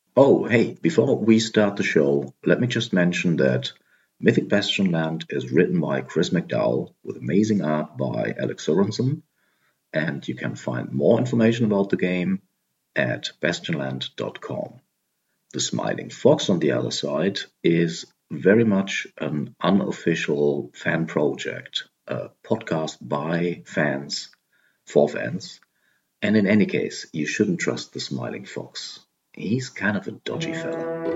Oh, hey, before we start the show, let me just mention that Mythic Bastionland is written by Chris McDowell with amazing art by Alex Sorensen, and you can find more information about the game at bastionland.com. The Smiling Fox, on the other side, is very much an unofficial fan project, a podcast by fans for fans, and in any case, you shouldn't trust the Smiling Fox. He's kind of a dodgy fella.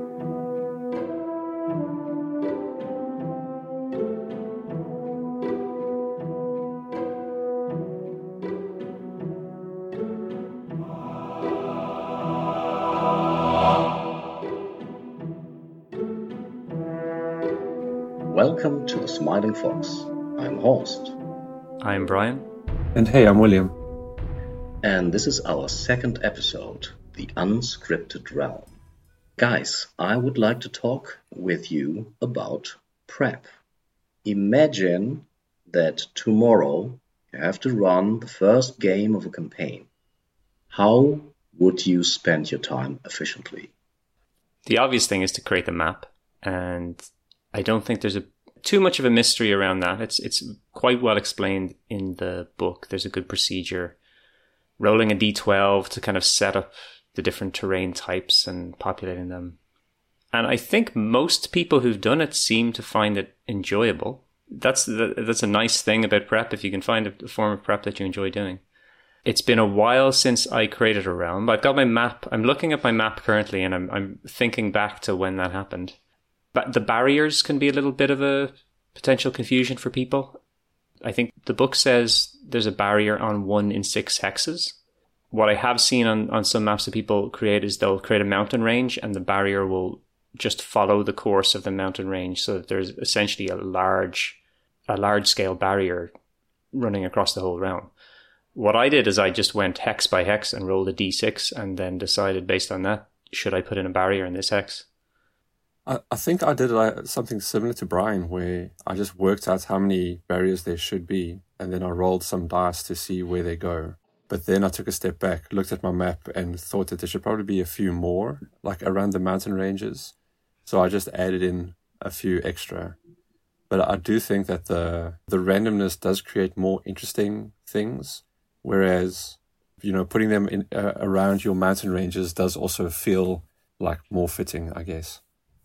Welcome to the Smiling Fox. I'm Horst, I'm Brian. And hey, I'm William. and this is our second episode, The Unscripted Realm. Guys, I would like to talk with you about prep. Imagine that tomorrow you have to run the first game of a campaign. How would you spend your time efficiently? The obvious thing is to create the map, and I don't think there's too much of a mystery around that. It's quite well explained in the book. There's a good procedure. Rolling a d12 to kind of set up the different terrain types and populating them. And I think most people who've done it seem to find it enjoyable. That's a nice thing about prep, if you can find a form of prep that you enjoy doing. It's been a while since I created a realm. I've got my map. I'm looking at my map currently, and I'm thinking back to when that happened. But the barriers can be a little bit of a potential confusion for people. I think the book says there's a barrier on 1 in 6 hexes. What I have seen on some maps that people create is they'll create a mountain range, and the barrier will just follow the course of the mountain range, so that there's essentially a large scale barrier running across the whole realm. What I did is I just went hex by hex and rolled a d6 and then decided based on that, should I put in a barrier in this hex? I think I did something similar to Brian, where I just worked out how many barriers there should be, and then I rolled some dice to see where they go. But then I took a step back, looked at my map, and thought that there should probably be a few more, like around the mountain ranges. So I just added in a few extra. But I do think that the randomness does create more interesting things, whereas, putting them in around your mountain ranges does also feel like more fitting, I guess.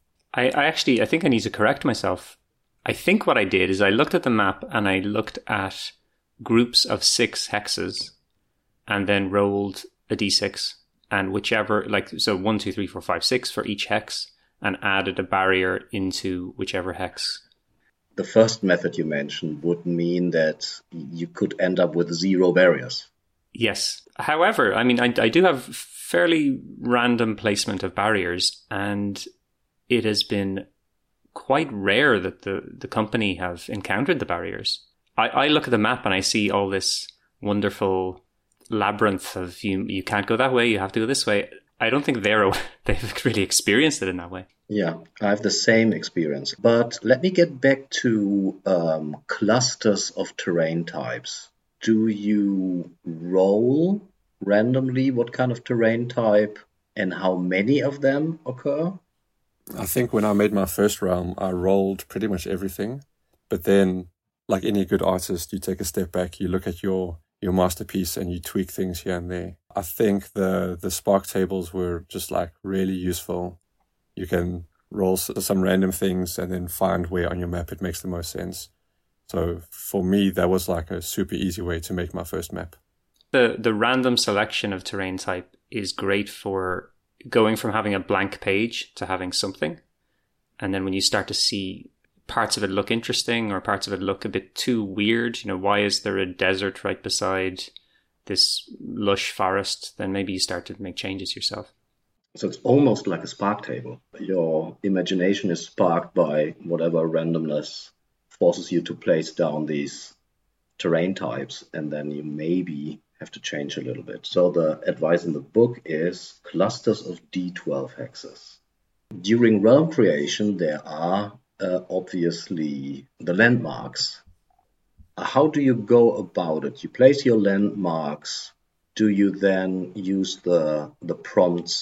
I think I need to correct myself. I think what I did is I looked at the map and I looked at groups of 6 hexes and then rolled a d6 and whichever, so 1, 2, 3, 4, 5, 6 for each hex, and added a barrier into whichever hex. The first method you mentioned would mean that you could end up with 0 barriers. Yes. However, I mean, I do have fairly random placement of barriers, and it has been quite rare that the company have encountered the barriers. I look at the map and I see all this wonderful labyrinth of you can't go that way, you have to go this way. I don't think they've really experienced it in that way. Yeah, I have the same experience. But let me get back to clusters of terrain types. Do you roll randomly what kind of terrain type and how many of them occur? I think when I made my first realm, I rolled pretty much everything. But then, like any good artist, you take a step back, you look at your masterpiece and you tweak things here and there. I think the spark tables were just like really useful. You can roll some random things and then find where on your map it makes the most sense. So for me, that was like a super easy way to make my first map. The random selection of terrain type is great for going from having a blank page to having something. And then when you start to see parts of it look interesting or parts of it look a bit too weird, why is there a desert right beside this lush forest? Then maybe you start to make changes yourself. So it's almost like a spark table. Your imagination is sparked by whatever randomness forces you to place down these terrain types, and then you maybe have to change a little bit. So the advice in the book is clusters of D12 hexes. During realm creation, there are obviously the landmarks. How do you go about it? You place your landmarks. Do you then use the prompts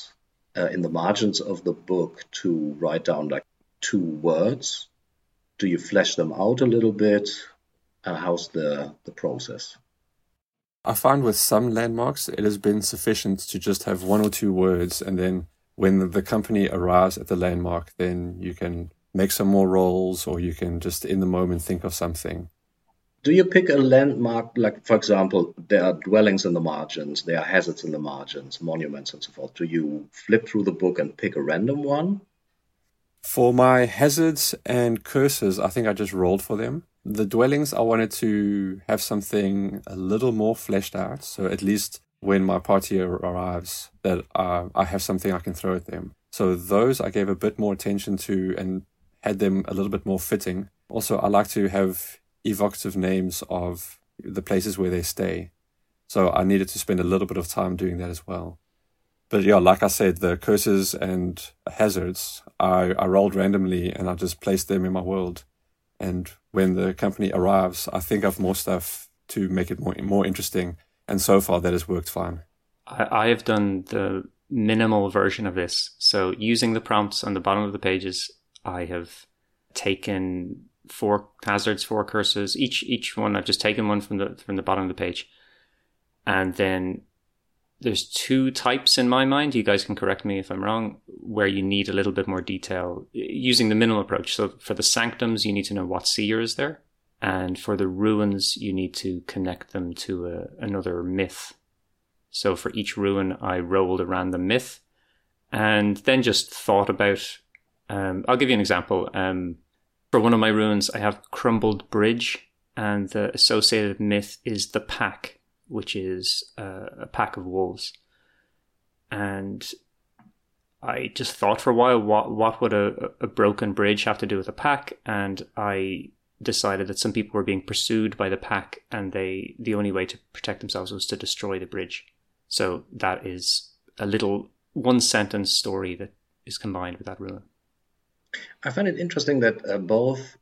in the margins of the book to write down like 2 words? Do you flesh them out a little bit? How's the process? I find with some landmarks, it has been sufficient to just have 1 or 2 words, and then when the company arrives at the landmark, then you can make some more rolls, or you can just in the moment think of something. Do you pick a landmark, like, for example, there are dwellings in the margins, there are hazards in the margins, monuments and so forth. Do you flip through the book and pick a random one? For my hazards and curses, I think I just rolled for them. The dwellings, I wanted to have something a little more fleshed out, so at least when my party arrives, that I have something I can throw at them. So those I gave a bit more attention to and had them a little bit more fitting. Also, I like to have evocative names of the places where they stay. So I needed to spend a little bit of time doing that as well. But yeah, like I said, the curses and hazards, I rolled randomly and I just placed them in my world. And when the company arrives, I think of more stuff to make it more interesting. And so far, that has worked fine. I have done the minimal version of this. So using the prompts on the bottom of the pages, I have taken 4 hazards, 4 curses. Each one, I've just taken one from the bottom of the page. And then there's 2 types in my mind, you guys can correct me if I'm wrong, where you need a little bit more detail using the minimal approach. So for the sanctums, you need to know what seer is there. And for the ruins, you need to connect them to another myth. So for each ruin, I rolled a random myth and then just thought about, I'll give you an example. For one of my ruins, I have Crumbled Bridge, and the associated myth is the pack, which is a pack of wolves. And I just thought for a while, what would a broken bridge have to do with a pack? And I decided that some people were being pursued by the pack, and the only way to protect themselves was to destroy the bridge. So that is a little 1-sentence story that is combined with that ruin. I find it interesting that both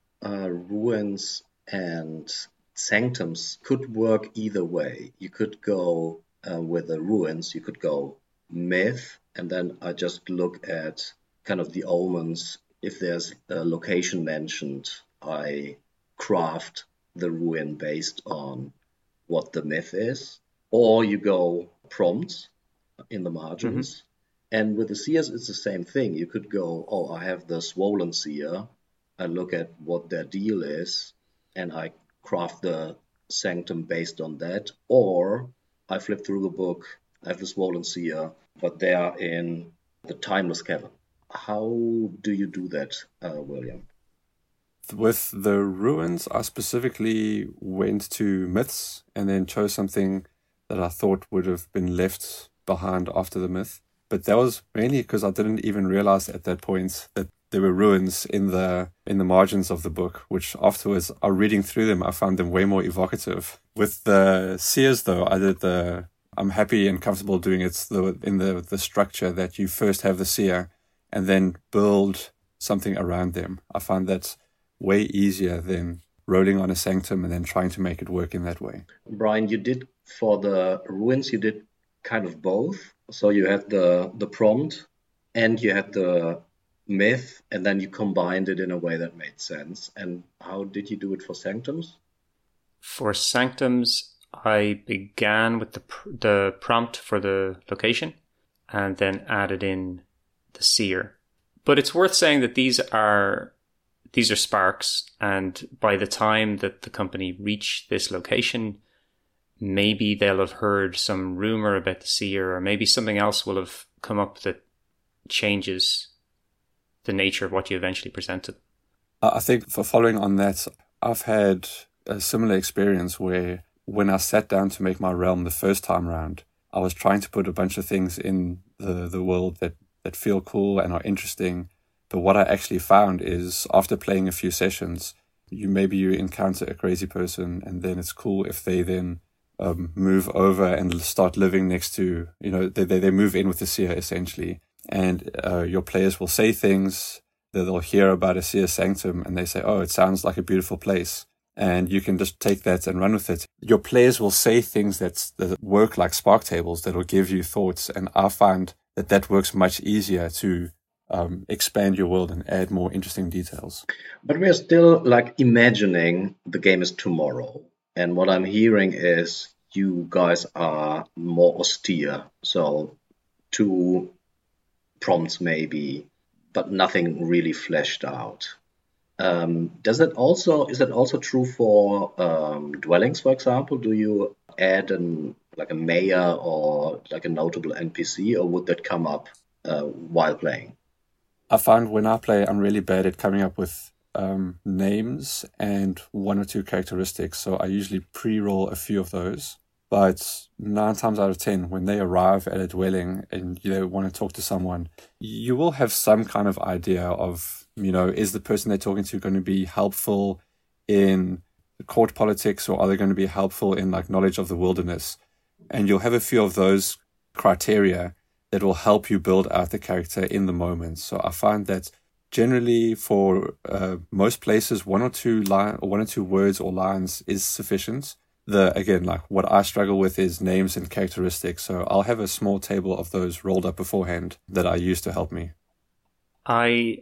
ruins and sanctums could work either way. You could go with the ruins, you could go myth, and then I just look at kind of the omens. If there's a location mentioned, I craft the ruin based on what the myth is. Or you go prompts in the margins. Mm-hmm. And with the seers, it's the same thing. You could go, I have the swollen seer. I look at what their deal is, and I craft the sanctum based on that. Or I flip through the book, I have the swollen seer, but they are in the timeless cavern. How do you do that, William? With the ruins, I specifically went to myths and then chose something that I thought would have been left behind after the myth. But that was mainly because I didn't even realize at that point that there were ruins in the margins of the book, which afterwards, reading through them, I found them way more evocative. With the seers, though, I'm happy and comfortable doing it in the structure that you first have the seer and then build something around them. I find that way easier than rolling on a sanctum and then trying to make it work in that way. Brian, you did for the ruins, you did kind of both. So you had the prompt and you had the myth, and then you combined it in a way that made sense. And how did you do it for sanctums? For sanctums, I began with the prompt for the location and then added in the seer. But it's worth saying that these are sparks, and by the time that the company reach this location, maybe they'll have heard some rumor about the seer, or maybe something else will have come up that changes the nature of what you eventually presented. I think for following on that, I've had a similar experience where when I sat down to make my realm the first time round, I was trying to put a bunch of things in the world that feel cool and are interesting. But what I actually found is after playing a few sessions, you encounter a crazy person, and then it's cool if they then move over and start living next to, they move in with the seer essentially. And your players will say things that they'll hear about a seer sanctum, and they say, oh, it sounds like a beautiful place. And you can just take that and run with it. Your players will say things that work like spark tables that will give you thoughts. And I find that works much easier to expand your world and add more interesting details. But we are still like imagining the game is tomorrow. And what I'm hearing is you guys are more austere. So 2 prompts maybe, but nothing really fleshed out. Is that also true for dwellings, for example? Do you add a mayor or like a notable NPC, or would that come up while playing? I find when I play, I'm really bad at coming up with names and 1 or 2 characteristics. So I usually pre-roll a few of those. But 9 times out of 10, when they arrive at a dwelling and you want to talk to someone, you will have some kind of idea of, is the person they're talking to going to be helpful in court politics, or are they going to be helpful in like knowledge of the wilderness? And you'll have a few of those criteria that will help you build out the character in the moment. So I find that generally for most places, 1 or 2 words or lines is sufficient. What I struggle with is names and characteristics. So I'll have a small table of those rolled up beforehand that I use to help me. I'm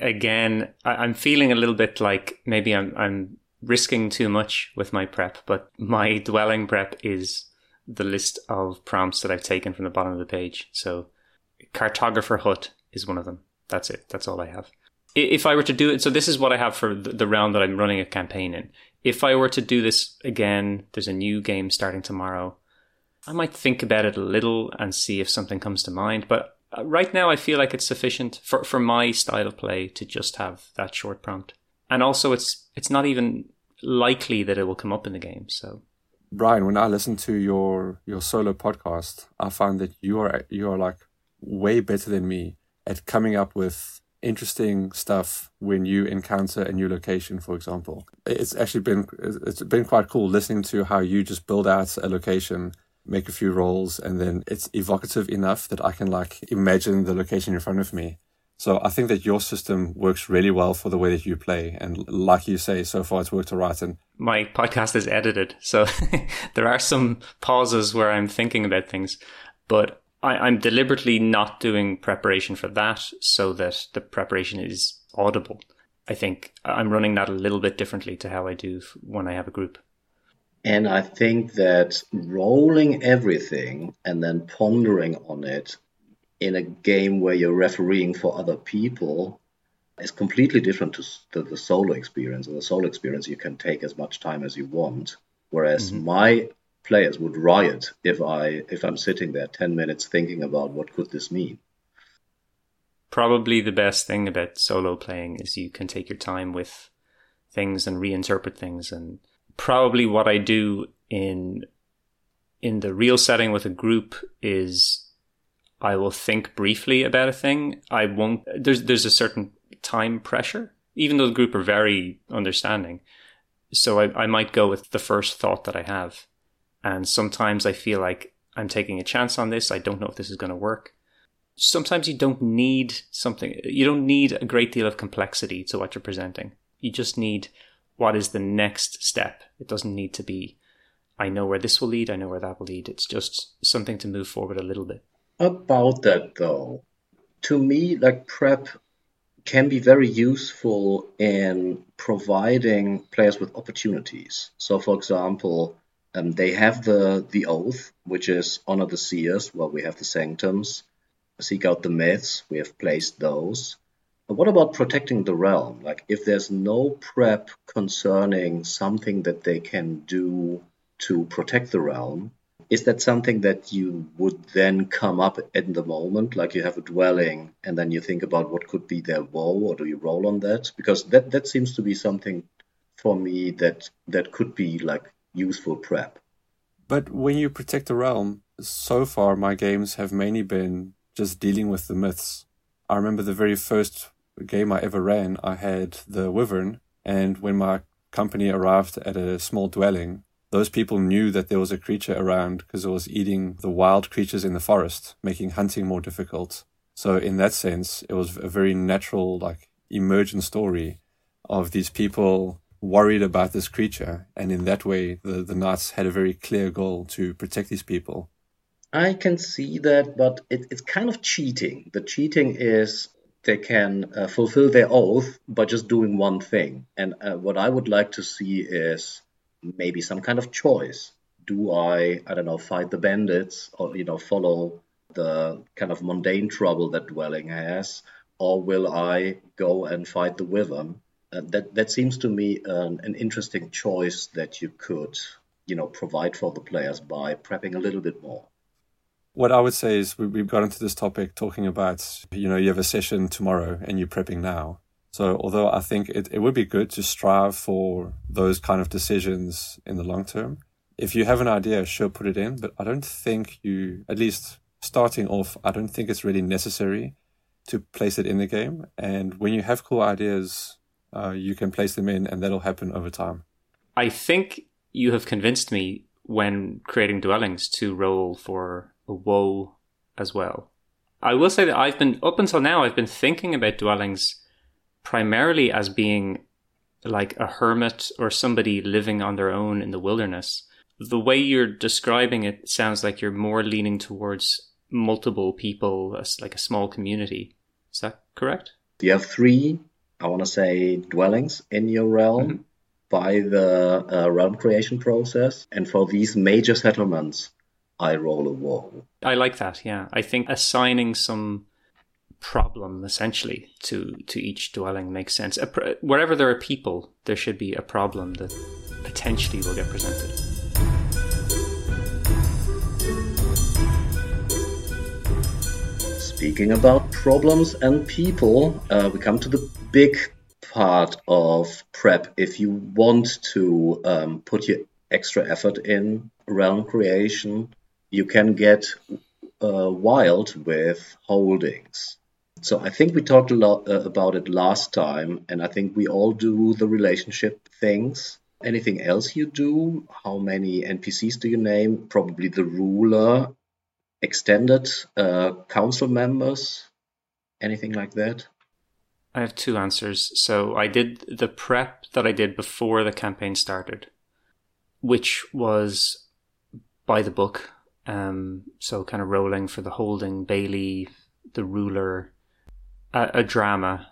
feeling a little bit like maybe I'm risking too much with my prep, but my dwelling prep is the list of prompts that I've taken from the bottom of the page. So cartographer hut is one of them. That's it. That's all I have. If I were to do it, so this is what I have for the round that I'm running a campaign in. If I were to do this again, there's a new game starting tomorrow. I might think about it a little and see if something comes to mind. But right now I feel like it's sufficient for my style of play to just have that short prompt. And also it's not even likely that it will come up in the game. So, Brian, when I listen to your solo podcast, I find that you are like way better than me at coming up with interesting stuff when you encounter a new location, for example. It's been quite cool listening to how you just build out a location, make a few rolls, and then it's evocative enough that I can like imagine the location in front of me. So I think that your system works really well for the way that you play. And like you say, so far it's worked all right. And my podcast is edited, so there are some pauses where I'm thinking about things, but I'm deliberately not doing preparation for that so that the preparation is audible. I think I'm running that a little bit differently to how I do when I have a group. And I think that rolling everything and then pondering on it in a game where you're refereeing for other people is completely different to the solo experience. In the solo experience, you can take as much time as you want, whereas my players would riot if I'm sitting there 10 minutes thinking about what could this mean. Probably the best thing about solo playing is you can take your time with things and reinterpret things. And probably what I do in the real setting with a group is I will think briefly about a thing. I won't. There's a certain time pressure, even though the group are very understanding. So I might go with the first thought that I have. And sometimes I feel like I'm taking a chance on this. I don't know if this is going to work. Sometimes you don't need something. You don't need a great deal of complexity to what you're presenting. You just need what is the next step. It doesn't need to be, I know where this will lead, I know where that will lead. It's just something to move forward a little bit. About that though, to me, like prep can be very useful in providing players with opportunities. So for example, they have the oath, which is honor the seers. Well, we have the sanctums, seek out the myths. We have placed those. But what about protecting the realm? Like if there's no prep concerning something that they can do to protect the realm, is that something that you would then come up in the moment? Like you have a dwelling and then you think about what could be their woe, or do you roll on that? Because that seems to be something for me that could be like useful prep. But when you protect the realm, so far my games have mainly been just dealing with the myths. I remember the very first game I ever ran, I had the wyvern, and when my company arrived at a small dwelling, those people knew that there was a creature around because it was eating the wild creatures in the forest, making hunting more difficult. So in that sense, it was a very natural, like, emergent story of these people worried about this creature, and in that way the knights had a very clear goal to protect these people. I can see that, but it's kind of cheating. The cheating is they can fulfill their oath by just doing one thing. And what I would like to see is maybe some kind of choice. Do I don't know, fight the bandits or, follow the kind of mundane trouble that Dwelling has, or will I go and fight the Wyvern? That seems to me an interesting choice that you could, provide for the players by prepping a little bit more. What I would say is we've got into this topic talking about, you have a session tomorrow and you're prepping now. So although I think it would be good to strive for those kind of decisions in the long term, if you have an idea, sure, put it in. But I don't think at least starting off, I don't think it's really necessary to place it in the game. And when you have cool ideas, you can place them in and that'll happen over time. I think you have convinced me when creating Dwellings to roll for a woe as well. I will say that up until now, I've been thinking about Dwellings primarily as being like a hermit or somebody living on their own in the wilderness. The way you're describing it sounds like you're more leaning towards multiple people, like a small community. Is that correct? You have 3, I want to say, dwellings in your realm by the realm creation process. And for these major settlements, I roll a woe. I like that, yeah. I think assigning some problem, essentially, to each dwelling makes sense. Wherever there are people, there should be a problem that potentially will get presented. Speaking about problems and people, we come to the big part of prep. If you want to put your extra effort in realm creation, you can get wild with holdings. So I think we talked a lot about it last time, and I think we all do the relationship things. Anything else you do? How many NPCs do you name? Probably the ruler, extended council members, anything like that? I have 2 answers. So I did the prep that I did before the campaign started, which was by the book. So kind of rolling for the holding, Bailey, the ruler, a drama,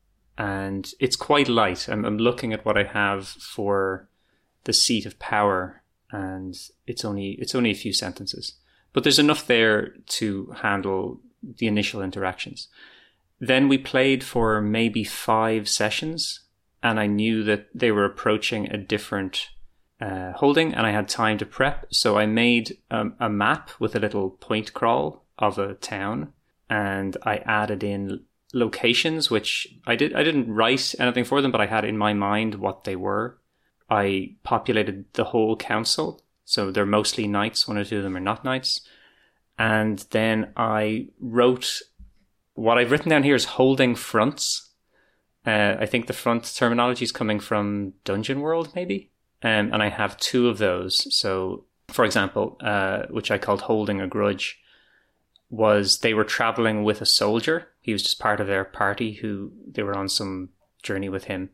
and it's quite light. I'm looking at what I have for the seat of power, and it's only a few sentences, but there's enough there to handle the initial interactions. Then we played for maybe 5 sessions, and I knew that they were approaching a different holding, and I had time to prep. So I made a map with a little point crawl of a town, and I added in locations, which I didn't write anything for them, but I had in my mind what they were. I populated the whole council, so they're mostly knights. 1 or 2 of them are not knights. And then I wrote, what I've written down here is holding fronts. I think the front terminology is coming from Dungeon World, maybe. And I have 2 of those. So, for example, which I called holding a grudge, was they were traveling with a soldier. He was just part of their party who they were on some journey with him.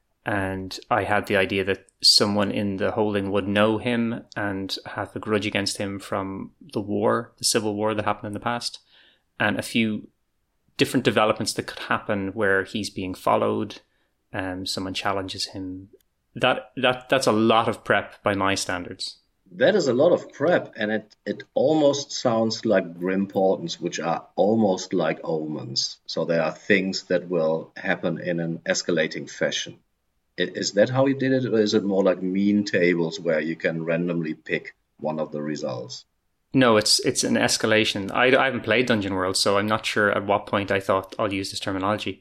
And I had the idea that someone in the holding would know him and have a grudge against him from the civil war that happened in the past. And a few different developments that could happen where he's being followed and someone challenges him. That's a lot of prep by my standards. That is a lot of prep, and it almost sounds like grim portents, which are almost like omens. So there are things that will happen in an escalating fashion. Is that how you did it, or is it more like mean tables where you can randomly pick one of the results? No, it's an escalation. I haven't played Dungeon World, so I'm not sure at what point I thought I'll use this terminology.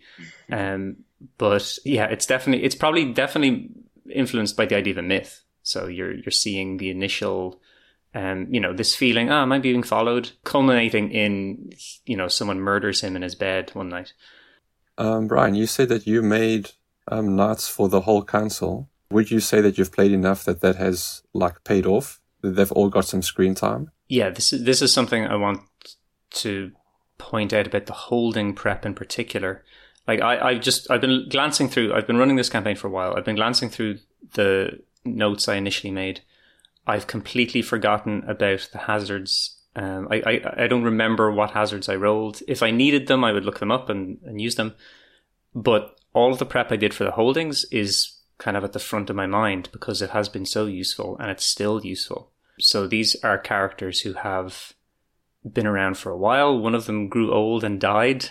But yeah, it's probably definitely influenced by the idea of a myth. So you're seeing the initial, this feeling, am I being followed, culminating in, someone murders him in his bed one night. Brian, you said that you made knights for the whole council. Would you say that you've played enough that has paid off? That they've all got some screen time? Yeah, this is something I want to point out about the holding prep in particular. I've been glancing through. I've been running this campaign for a while. I've been glancing through the notes I initially made. I've completely forgotten about the hazards I don't remember what hazards I rolled. If I needed them, I would look them up and use them. But all of the prep I did for the holdings is kind of at the front of my mind because it has been so useful and it's still useful. So these are characters who have been around for a while. One of them grew old and died.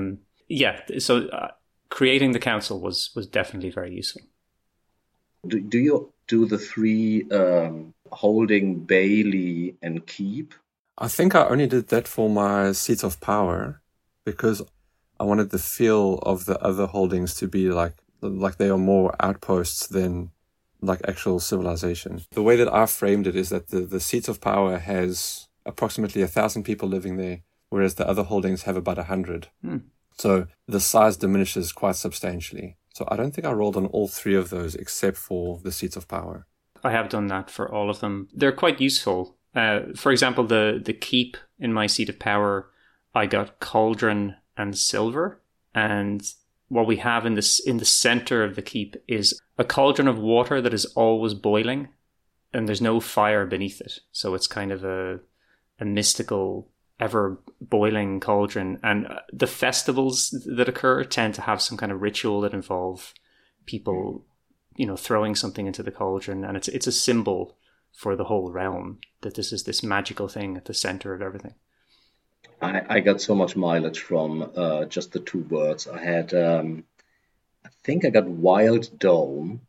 So creating the council was definitely very useful. Do you do the three holding, Bailey, and keep? I think I only did that for my seat of power because I wanted the feel of the other holdings to be like they are more outposts than like actual civilization. The way that I framed it is that the seat of power has approximately 1,000 people living there, whereas the other holdings have about 100. So the size diminishes quite substantially. So I don't think I rolled on all three of those except for the seats of power. I have done that for all of them. They're quite useful. For example, the keep in my seat of power, I got cauldron and silver. And what we have in the center of the keep is a cauldron of water that is always boiling, and there's no fire beneath it. So it's kind of a mystical, ever boiling cauldron. And the festivals that occur tend to have some kind of ritual that involve people, throwing something into the cauldron, and it's a symbol for the whole realm that this is this magical thing at the center of everything. I got so much mileage from just the two words. I had, I think I got Wild Dome,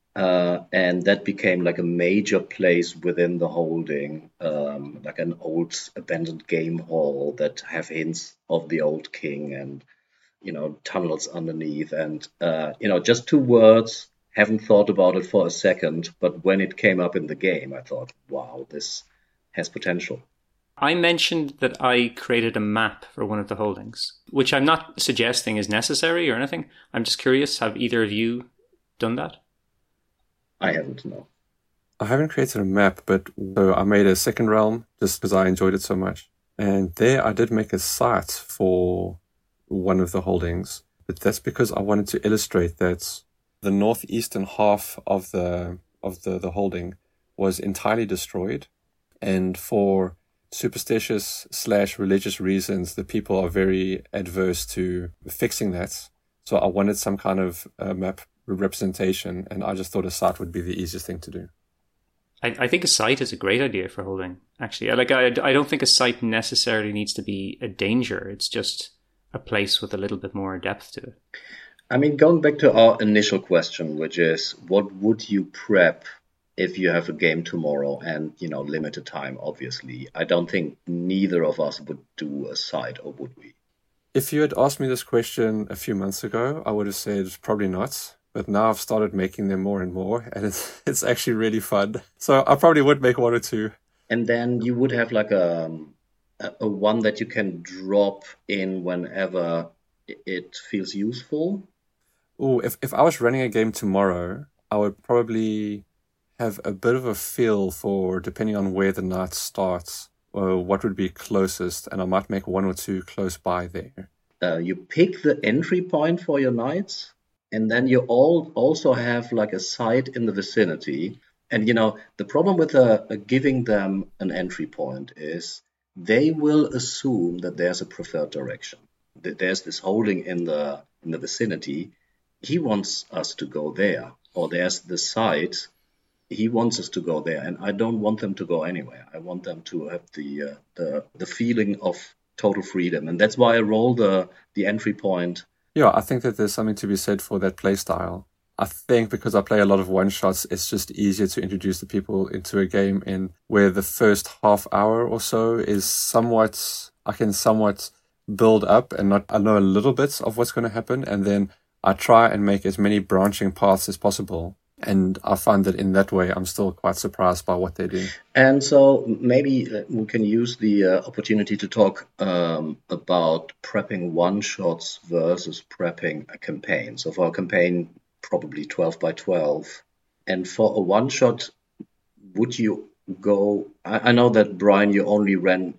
and that became like a major place within the holding, like an old abandoned game hall that have hints of the old king and, tunnels underneath. And, just two words, haven't thought about it for a second, but when it came up in the game, I thought, wow, this has potential. I mentioned that I created a map for one of the holdings, which I'm not suggesting is necessary or anything. I'm just curious, have either of you done that? I haven't, no. I haven't created a map, but so I made a second realm just because I enjoyed it so much. And there I did make a site for one of the holdings, but that's because I wanted to illustrate that the northeastern half of the holding was entirely destroyed. And for superstitious/religious reasons, the people are very adverse to fixing that. So I wanted some kind of map representation, and I just thought a site would be the easiest thing to do. I think a site is a great idea for holding, actually. I don't think a site necessarily needs to be a danger. It's just a place with a little bit more depth to it. I mean, going back to our initial question, which is, what would you prep if you have a game tomorrow and, limited time, obviously? I don't think neither of us would do a site, or would we? If you had asked me this question a few months ago, I would have said probably not. But now I've started making them more and more, and it's actually really fun. So I probably would make one or two. And then you would have like a one that you can drop in whenever it feels useful? Oh, if I was running a game tomorrow, I would probably have a bit of a feel for, depending on where the night starts, what would be closest, and I might make one or two close by there. You pick the entry point for your knights, and then you also have like a site in the vicinity. And the problem with giving them an entry point is they will assume that there's a preferred direction. That there's this holding in the vicinity. He wants us to go there, or there's the site. He wants us to go there, and I don't want them to go anywhere. I want them to have the feeling of total freedom, and that's why I roll the entry point. Yeah, I think that there's something to be said for that play style. I think because I play a lot of one-shots, it's just easier to introduce the people into a game in where the first half hour or so is I can somewhat build up and I know a little bit of what's going to happen, and then I try and make as many branching paths as possible. And I find that in that way, I'm still quite surprised by what they do. And so maybe we can use the opportunity to talk about prepping one-shots versus prepping a campaign. So for a campaign, probably 12 by 12. And for a one-shot, would you go... I know that, Brian, you only ran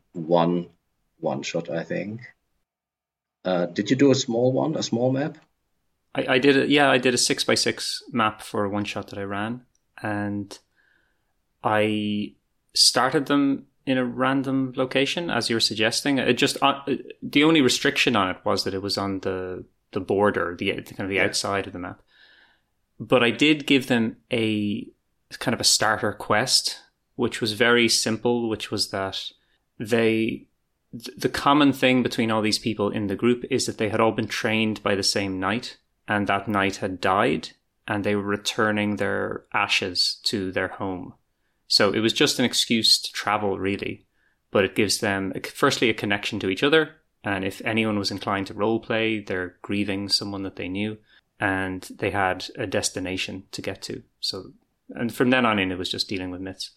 one-shot, I think. Did you do a small map? I did a 6x6 map for a one shot that I ran, and I started them in a random location, as you were suggesting. It just the only restriction on it was that it was on the border, the kind of the outside of the map. But I did give them a kind of a starter quest, which was very simple, which was that the common thing between all these people in the group is that they had all been trained by the same knight, and that knight had died, and they were returning their ashes to their home. So it was just an excuse to travel, really, but it gives them, firstly, a connection to each other, and if anyone was inclined to roleplay, they're grieving someone that they knew, and they had a destination to get to. So, and from then on in, it was just dealing with myths.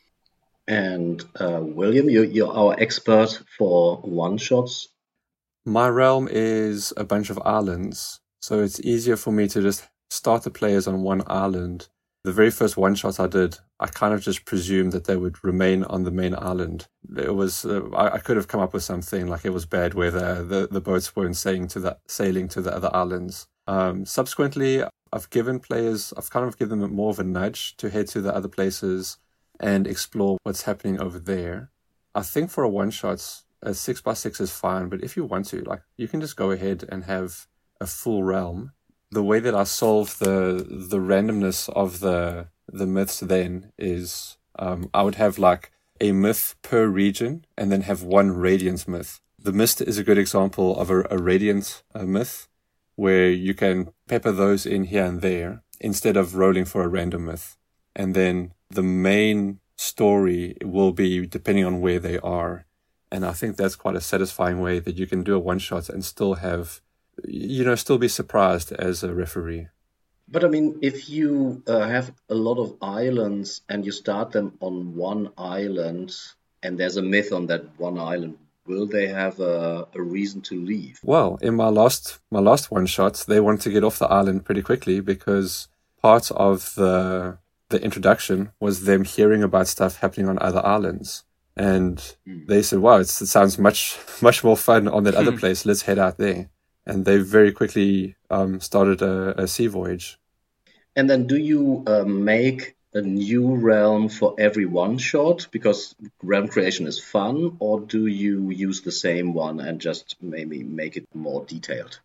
And William, you're our expert for one-shots. My realm is a bunch of islands, so it's easier for me to just start the players on one island. The very first one-shot I did, I kind of just presumed that they would remain on the main island. It was I could have come up with something like it was bad weather, the boats weren't sailing to the other islands. Subsequently, I've kind of given them more of a nudge to head to the other places and explore what's happening over there. I think for a one-shot, a 6x6 is fine, but if you want to, like, you can just go ahead and have a full realm. The way that I solve the randomness of the myths then is I would have like a myth per region and then have one radiant myth. The mist is a good example of a radiant myth where you can pepper those in here and there instead of rolling for a random myth. And then the main story will be depending on where they are. And I think that's quite a satisfying way that you can do a one-shot and still have, still be surprised as a referee. But I mean, if you have a lot of islands and you start them on one island and there's a myth on that one island, will they have a reason to leave? Well, in my last one-shot, they wanted to get off the island pretty quickly because part of the introduction was them hearing about stuff happening on other islands. And they said, wow, it sounds much, much more fun on that other place. Let's head out there. And they very quickly started a sea voyage. And then do you make a new realm for every one shot because realm creation is fun, or do you use the same one and just maybe make it more detailed?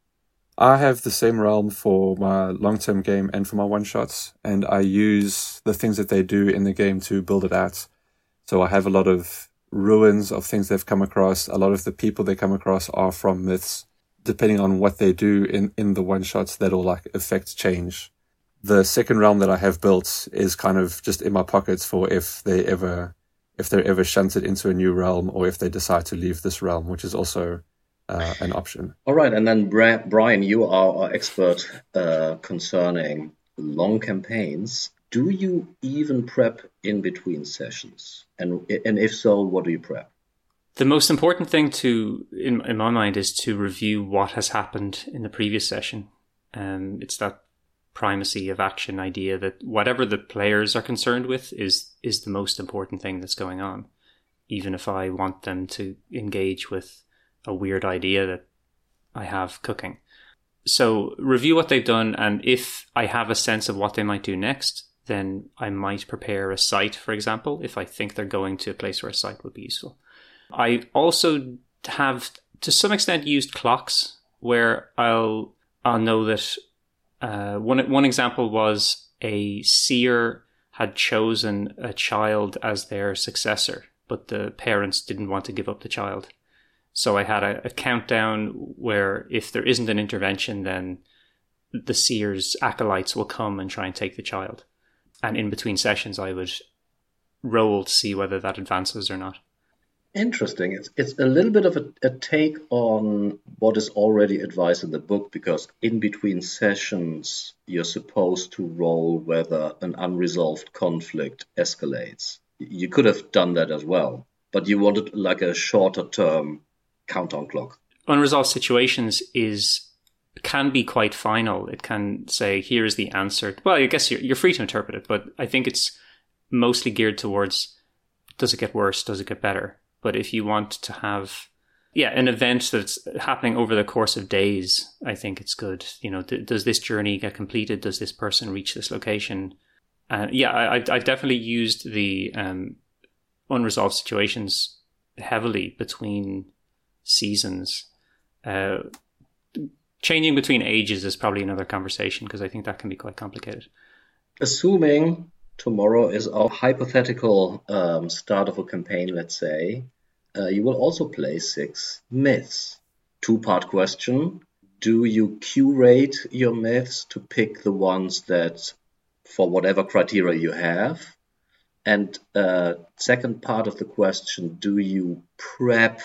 I have the same realm for my long-term game and for my one-shots, and I use the things that they do in the game to build it out. So I have a lot of ruins of things they've come across. A lot of the people they come across are from myths. Depending on what they do in the one-shots, that'll like affect change. The second realm that I have built is kind of just in my pockets for if they're ever shunted into a new realm or if they decide to leave this realm, which is also an option. All right, and then Brian, you are our expert concerning long campaigns. Do you even prep in between sessions? And if so, what do you prep? The most important thing in my mind is to review what has happened in the previous session. It's that primacy of action idea that whatever the players are concerned with is the most important thing that's going on, even if I want them to engage with a weird idea that I have cooking. So review what they've done, and if I have a sense of what they might do next, then I might prepare a site, for example, if I think they're going to a place where a site would be useful. I also have, to some extent, used clocks where I'll know that one example was a seer had chosen a child as their successor, but the parents didn't want to give up the child. So I had a countdown where if there isn't an intervention, then the seer's acolytes will come and try and take the child. And in between sessions, I would roll to see whether that advances or not. Interesting. It's a little bit of a take on what is already advised in the book, because in between sessions, you're supposed to roll whether an unresolved conflict escalates. You could have done that as well, but you wanted like a shorter term countdown clock. Unresolved situations can be quite final. It can say, here's the answer. Well, I guess you're free to interpret it, but I think it's mostly geared towards, does it get worse? Does it get better? But if you want to have, an event that's happening over the course of days, I think it's good. Does this journey get completed? Does this person reach this location? I definitely used the unresolved situations heavily between seasons. Changing between ages is probably another conversation, because I think that can be quite complicated. Assuming tomorrow is our hypothetical start of a campaign, let's say, you will also play 6 myths. 2-part question. Do you curate your myths to pick the ones that, for whatever criteria you have? And second part of the question, do you prep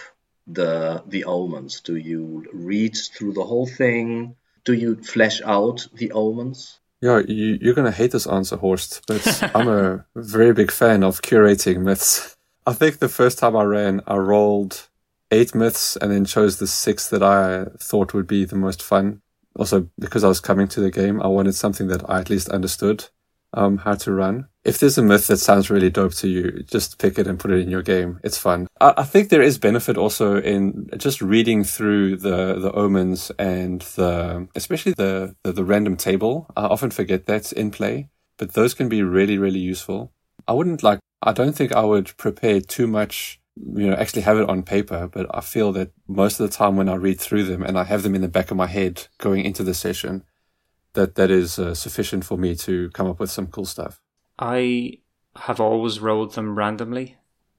the omens? Do you read through the whole thing? Do you flesh out the omens? Yeah, you're going to hate this answer, Horst, but I'm a very big fan of curating myths. I think the first time I ran, I rolled 8 myths and then chose the 6 that I thought would be the most fun. Also, because I was coming to the game, I wanted something that I at least understood how to run. If there's a myth that sounds really dope to you, just pick it and put it in your game. It's fun. I think there is benefit also in just reading through the omens and especially the random table. I often forget that's in play, but those can be really, really useful. I don't think I would prepare too much, actually have it on paper, but I feel that most of the time when I read through them and I have them in the back of my head going into the session, that is sufficient for me to come up with some cool stuff. I have always rolled them randomly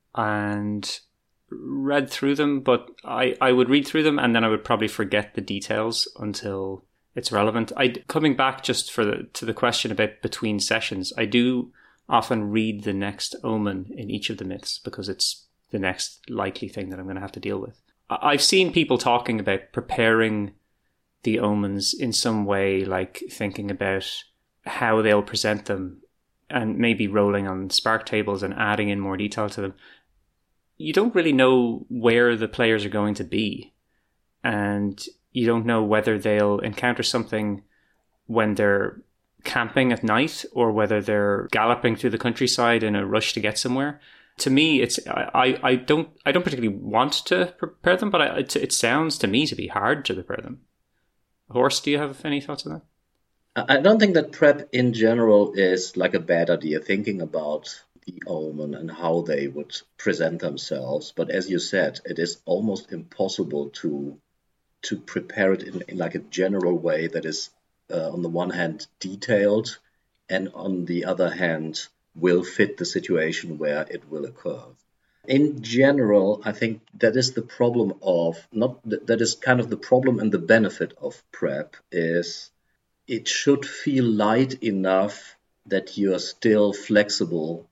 and read through them, but I would read through them and then I would probably forget the details until it's relevant. Coming back just to the question about between sessions, I do often read the next omen in each of the myths because it's the next likely thing that I'm going to have to deal with. I've seen people talking about preparing the omens in some way, like thinking about how they'll present them and maybe rolling on spark tables and adding in more detail to them. You don't really know where the players are going to be, and you don't know whether they'll encounter something when they're camping at night or whether they're galloping through the countryside in a rush to get somewhere. To me, I don't particularly want to prepare them, but it sounds to me to be hard to prepare them. Horst, do you have any thoughts on that? I don't think that prep in general is like a bad idea, thinking about the omen and how they would present themselves. But as you said, it is almost impossible to prepare it in like a general way that is, on the one hand, detailed, and on the other hand, will fit the situation where it will occur. In general, I think that is the problem that is kind of the problem and the benefit of prep is it should feel light enough that you are still flexible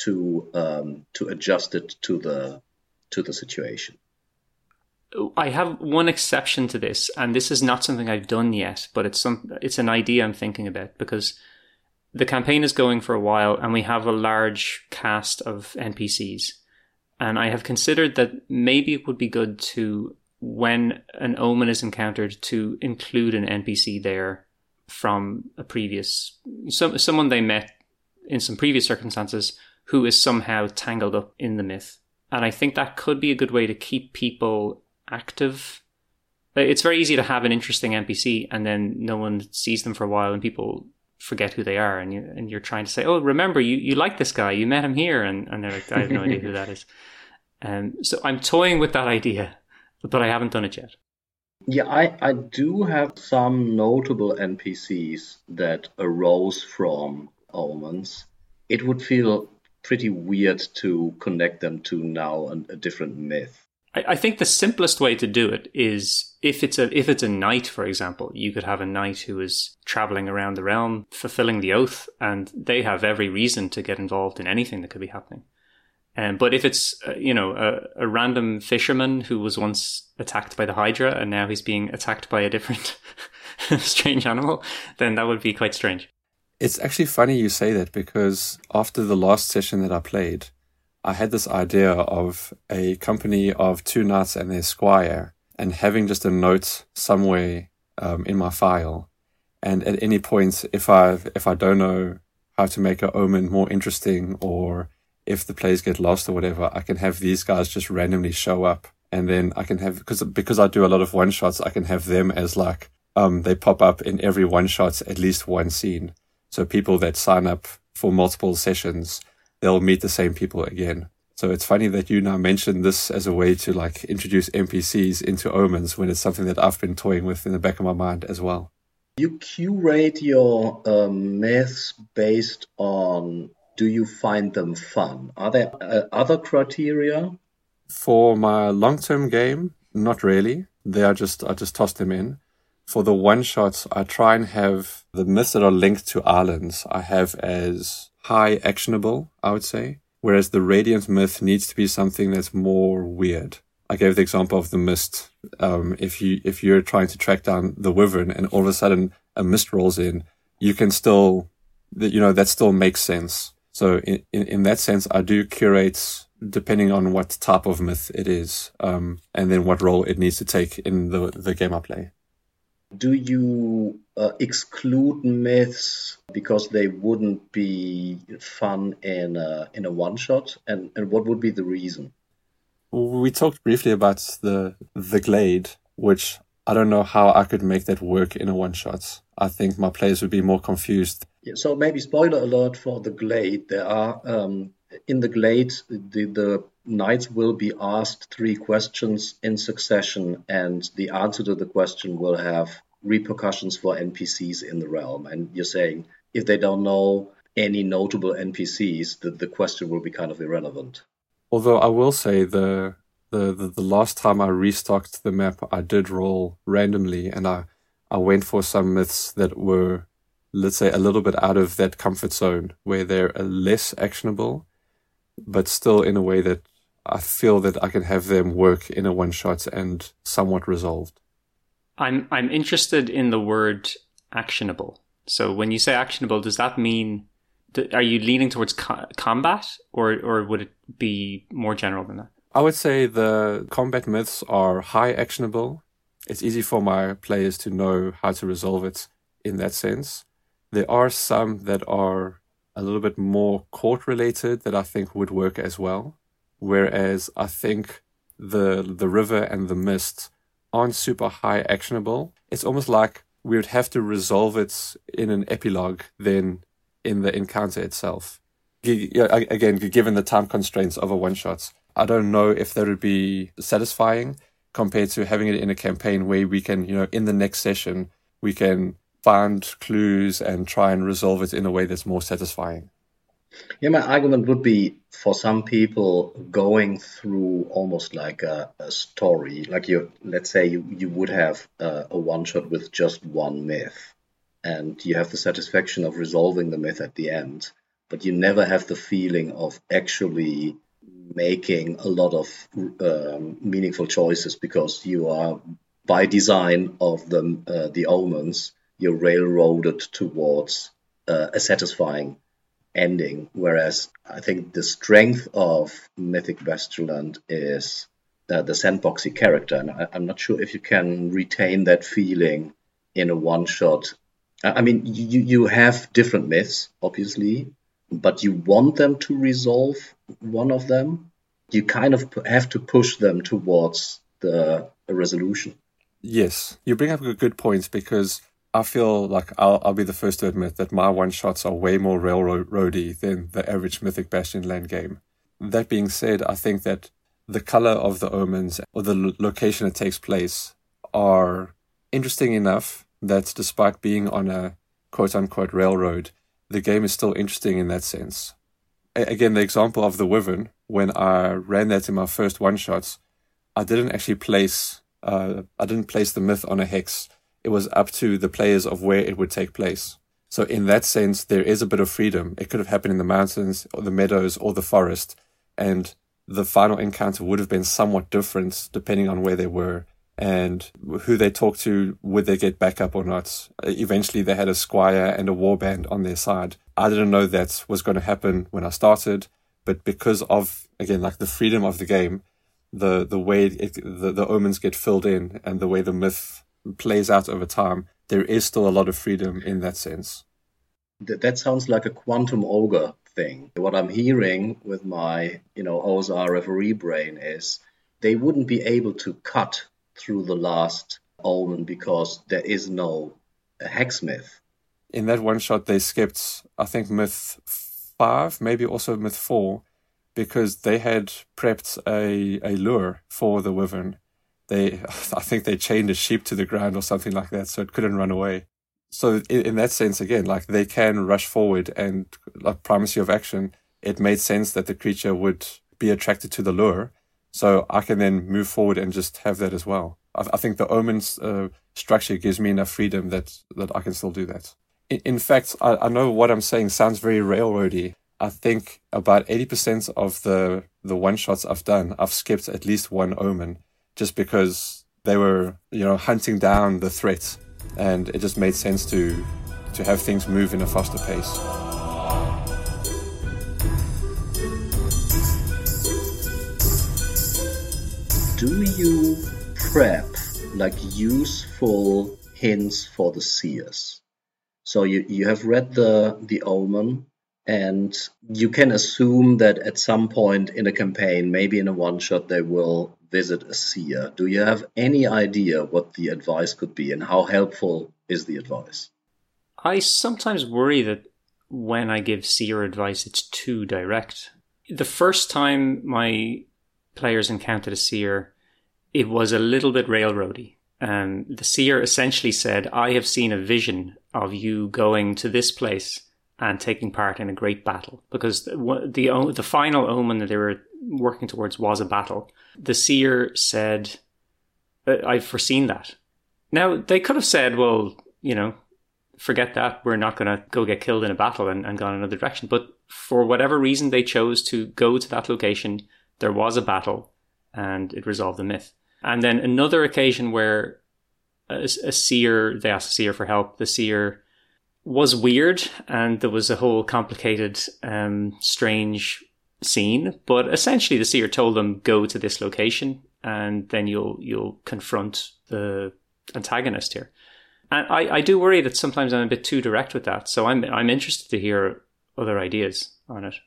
to adjust it to the situation. I have one exception to this, and this is not something I've done yet, but it's an idea I'm thinking about, because the campaign is going for a while and we have a large cast of NPCs. And I have considered that maybe it would be good to, when an omen is encountered, to include an NPC there from a previous, someone they met in some previous circumstances who is somehow tangled up in the myth. And I think that could be a good way to keep people active. It's very easy to have an interesting NPC and then no one sees them for a while and people forget who they are, and you're trying to say, oh, remember, you like this guy, you met him here, and they're like, I have no idea who that is. So I'm toying with that idea, but I haven't done it yet. Yeah, I do have some notable NPCs that arose from omens. It would feel pretty weird to connect them to now a different myth. I think the simplest way to do it is if it's a knight, for example, you could have a knight who is traveling around the realm, fulfilling the oath, and they have every reason to get involved in anything that could be happening. But if it's a random fisherman who was once attacked by the Hydra and now he's being attacked by a different strange animal, then that would be quite strange. It's actually funny you say that, because after the last session that I played, I had this idea of a company of 2 knights and their squire, and having just a note somewhere in my file. And at any point, if I don't know how to make an omen more interesting, or if the players get lost or whatever, I can have these guys just randomly show up. And then I can have, because I do a lot of one-shots, I can have them as like, they pop up in every one-shot, at least one scene. So people that sign up for multiple sessions, they'll meet the same people again. So it's funny that you now mentioned this as a way to like introduce NPCs into omens when it's something that I've been toying with in the back of my mind as well. You curate your myths based on, do you find them fun? Are there other criteria? For my long-term game, not really. I just toss them in. For the one-shots, I try and have the myths that are linked to islands, I have as high actionable, I would say. Whereas the Radiant myth needs to be something that's more weird. I gave the example of the mist. If you're trying to track down the wyvern and all of a sudden a mist rolls in, you can still, that still makes sense. So in that sense, I do curate depending on what type of myth it is, and then what role it needs to take in the game I play. Do you exclude myths because they wouldn't be fun in a one shot? And what would be the reason? We talked briefly about the glade, which I don't know how I could make that work in a one shot. I think my players would be more confused. Yeah, so maybe spoiler alert for the glade. There are in the glade the knights will be asked 3 questions in succession, and the answer to the question will have repercussions for NPCs in the realm. And you're saying if they don't know any notable NPCs, the question will be kind of irrelevant. Although I will say the last time I restocked the map, I did roll randomly, and I went for some myths that were, let's say, a little bit out of that comfort zone, where they're less actionable, but still in a way that I feel that I can have them work in a one-shot and somewhat resolved. I'm interested in the word actionable. So when you say actionable, does that mean, are you leaning towards combat, or would it be more general than that? I would say the combat myths are high actionable. It's easy for my players to know how to resolve it in that sense. There are some that are a little bit more court-related that I think would work as well. Whereas I think the river and the mist aren't super high actionable. It's almost like we would have to resolve it in an epilogue than in the encounter itself. Again, given the time constraints of a one-shot, I don't know if that would be satisfying compared to having it in a campaign where we can, in the next session, we can find clues and try and resolve it in a way that's more satisfying. Yeah, my argument would be for some people going through almost like a story, like let's say you would have a one shot with just one myth, and you have the satisfaction of resolving the myth at the end, but you never have the feeling of actually making a lot of meaningful choices, because you are, by design of the omens, you're railroaded towards a satisfying ending. Whereas I think the strength of Mythic Bastionland is the sandboxy character, and I'm not sure if you can retain that feeling in a one shot. I mean, you have different myths, obviously, but you want them to resolve one of them. You kind of have to push them towards the resolution. Yes, you bring up good points, because I feel like I'll be the first to admit that my one-shots are way more railroady than the average Mythic Bastionland game. That being said, I think that the color of the omens or the location it takes place are interesting enough that despite being on a quote-unquote railroad, the game is still interesting in that sense. Again, the example of the wyvern, when I ran that in my first one-shots, I didn't actually place the myth on a hex. It was up to the players of where it would take place. So in that sense, there is a bit of freedom. It could have happened in the mountains or the meadows or the forest, and the final encounter would have been somewhat different depending on where they were and who they talked to, would they get backup or not. Eventually they had a squire and a warband on their side. I didn't know that was going to happen when I started, but because of, again, like the freedom of the game, the way the omens get filled in and the way the myth plays out over time, there is still a lot of freedom in that sense. That sounds like a quantum ogre thing. What I'm hearing with my, OSR referee brain is they wouldn't be able to cut through the last omen because there is no hex myth. In that one shot, they skipped, I think, myth 5, maybe also myth 4, because they had prepped a lure for the wyvern. I think they chained a sheep to the ground or something like that, so it couldn't run away. So in that sense, again, like they can rush forward, and like primacy of action, it made sense that the creature would be attracted to the lure. So I can then move forward and just have that as well. I think the omens structure gives me enough freedom that I can still do that. In fact, I know what I'm saying sounds very railroady. I think about 80% of the one-shots I've done, I've skipped at least one omen just because they were, hunting down the threat, and it just made sense to have things move in a faster pace. Do you prep like useful hints for the seers? So you have read the omen, and you can assume that at some point in a campaign, maybe in a one-shot, they will visit a seer. Do you have any idea what the advice could be, and how helpful is the advice? I sometimes worry that when I give seer advice, it's too direct. The first time my players encountered a seer, it was a little bit railroady. The seer essentially said, I have seen a vision of you going to this place and taking part in a great battle. Because the final omen that they were working towards was a battle. The seer said, I've foreseen that. Now, they could have said, well, forget that. We're not going to go get killed in a battle and go in another direction. But for whatever reason, they chose to go to that location. There was a battle, and it resolved the myth. And then another occasion where a seer, they asked a seer for help. The seer was weird, and there was a whole complicated, strange scene. But essentially, the seer told them, go to this location, and then you'll confront the antagonist here. And I do worry that sometimes I'm a bit too direct with that. So I'm interested to hear other ideas on it.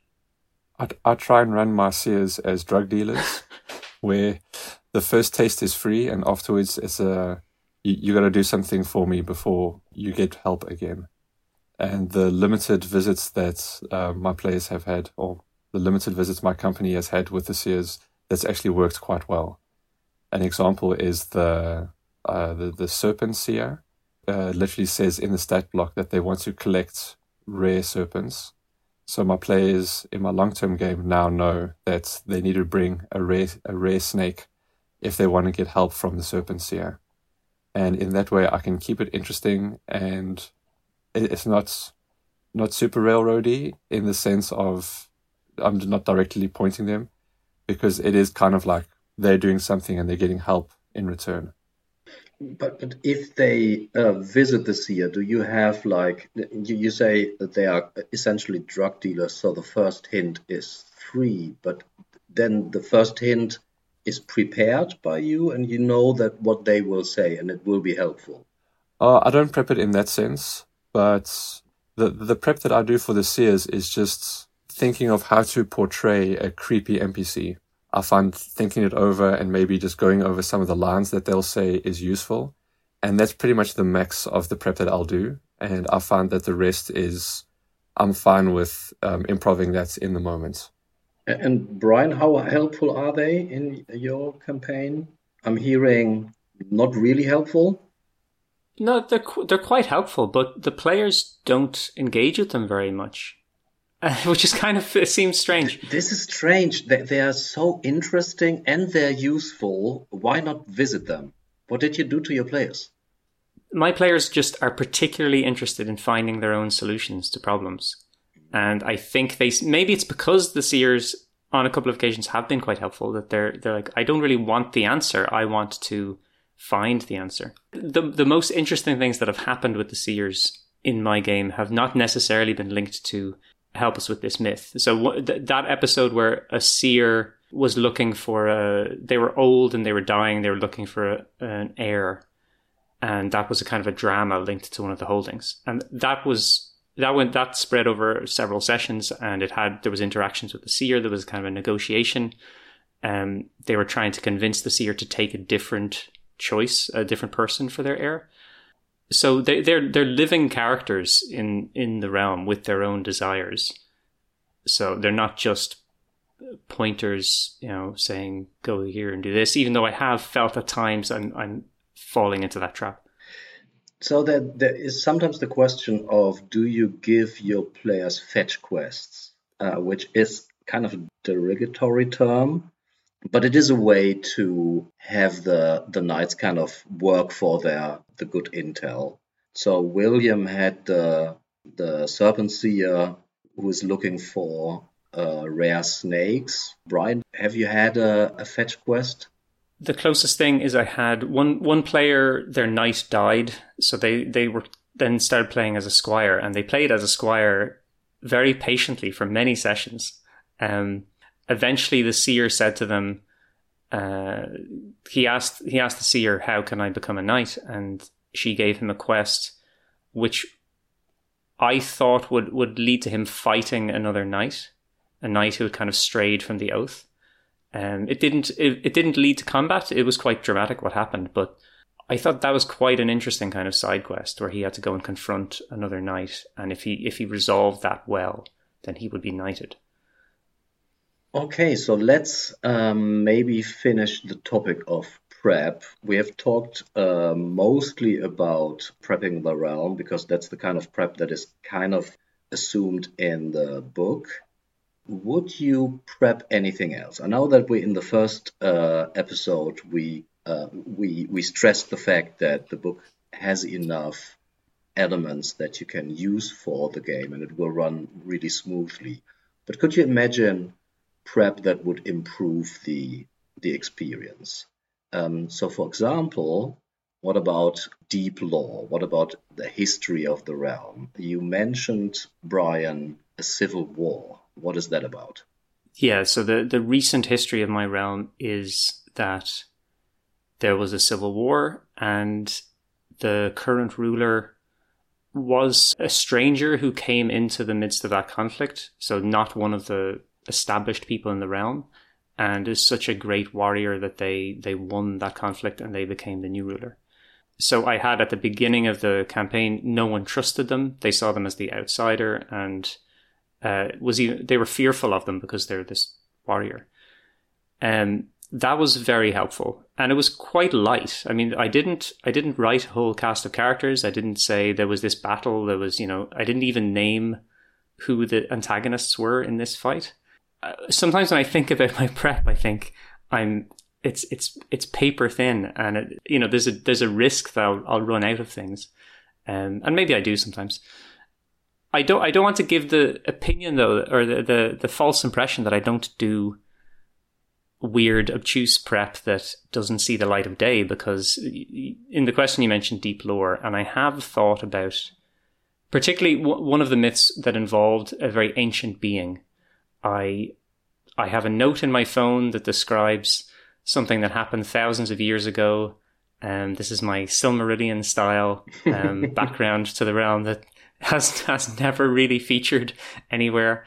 I try and run my seers as drug dealers, where the first taste is free, and afterwards it's you got to do something for me before you get help again. And the limited visits that my players have had, or the limited visits my company has had with the seers, that's actually worked quite well. An example is the serpent seer. Literally says in the stat block that they want to collect rare serpents. So my players in my long-term game now know that they need to bring a rare snake if they want to get help from the serpent seer. And in that way, I can keep it interesting, and it's not super railroady in the sense of I'm not directly pointing them, because it is kind of like they're doing something and they're getting help in return. But if they visit the seer, do you have you say that they are essentially drug dealers, so the first hint is free, but then the first hint is prepared by you, and you know that what they will say, and it will be helpful? I don't prep it in that sense, but the prep that I do for the seers is just thinking of how to portray a creepy NPC. I find thinking it over and maybe just going over some of the lines that they'll say is useful. And that's pretty much the max of the prep that I'll do. And I find that the rest is, I'm fine with improving that in the moment. And Brian, how helpful are they in your campaign? I'm hearing not really helpful. No, they're quite helpful, but the players don't engage with them very much. Which is it seems strange. This is strange. They are so interesting and they're useful. Why not visit them? What did you do to your players? My players just are particularly interested in finding their own solutions to problems. And I think maybe it's because the seers on a couple of occasions have been quite helpful, that they're like, I don't really want the answer. I want to find the answer. The most interesting things that have happened with the seers in my game have not necessarily been linked to help us with this myth. So that episode where a seer was looking for they were old and they were dying, they were looking for an heir, and that was a kind of a drama linked to one of the holdings, and that spread over several sessions, and there was interactions with the seer. There was kind of a negotiation. They were trying to convince the seer to take a different choice, a different person for their heir. So they're living characters in the realm with their own desires. So they're not just pointers, saying go here and do this, even though I have felt at times I'm falling into that trap. So there is sometimes the question of, do you give your players fetch quests, which is kind of a derogatory term, but it is a way to have the knights kind of work for the good intel. So William had the Serpent Seer who is looking for rare snakes. Brian, have you had a fetch quest? The closest thing is I had one player, their knight died, so they were then started playing as a squire, and they played as a squire very patiently for many sessions. Eventually the seer said to them, he asked the seer, how can I become a knight? And she gave him a quest which I thought would lead to him fighting another knight, a knight who had kind of strayed from the oath. It didn't lead to combat. It was quite dramatic what happened, but I thought that was quite an interesting kind of side quest where he had to go and confront another knight, and if he resolved that well, then he would be knighted. Okay, so let's maybe finish the topic of prep. We have talked mostly about prepping the realm because that's the kind of prep that is kind of assumed in the book. Would you prep anything else? I know that we in the first episode we stressed the fact that the book has enough elements that you can use for the game and it will run really smoothly. But could you imagine prep that would improve the experience? So, for example, what about deep lore? What about the history of the realm? You mentioned, Brian, a civil war. What is that about? Yeah, so the recent history of my realm is that there was a civil war and the current ruler was a stranger who came into the midst of that conflict, so not one of the established people in the realm, and is such a great warrior that they won that conflict and they became the new ruler. So I had at the beginning of the campaign, no one trusted them. They saw them as the outsider and they were fearful of them because they're this warrior. And that was very helpful. And it was quite light. I mean, I didn't write a whole cast of characters. I didn't say there was this battle. There was, I didn't even name who the antagonists were in this fight. Sometimes when I think about my prep, I think it's paper thin, and there's a risk that I'll run out of things, and maybe I do sometimes. I don't want to give the opinion though, or the false impression that I don't do weird, obtuse prep that doesn't see the light of day, because in the question you mentioned deep lore, and I have thought about particularly one of the myths that involved a very ancient being. I have a note in my phone that describes something that happened thousands of years ago. This is my Silmarillion style background to the realm that has never really featured anywhere.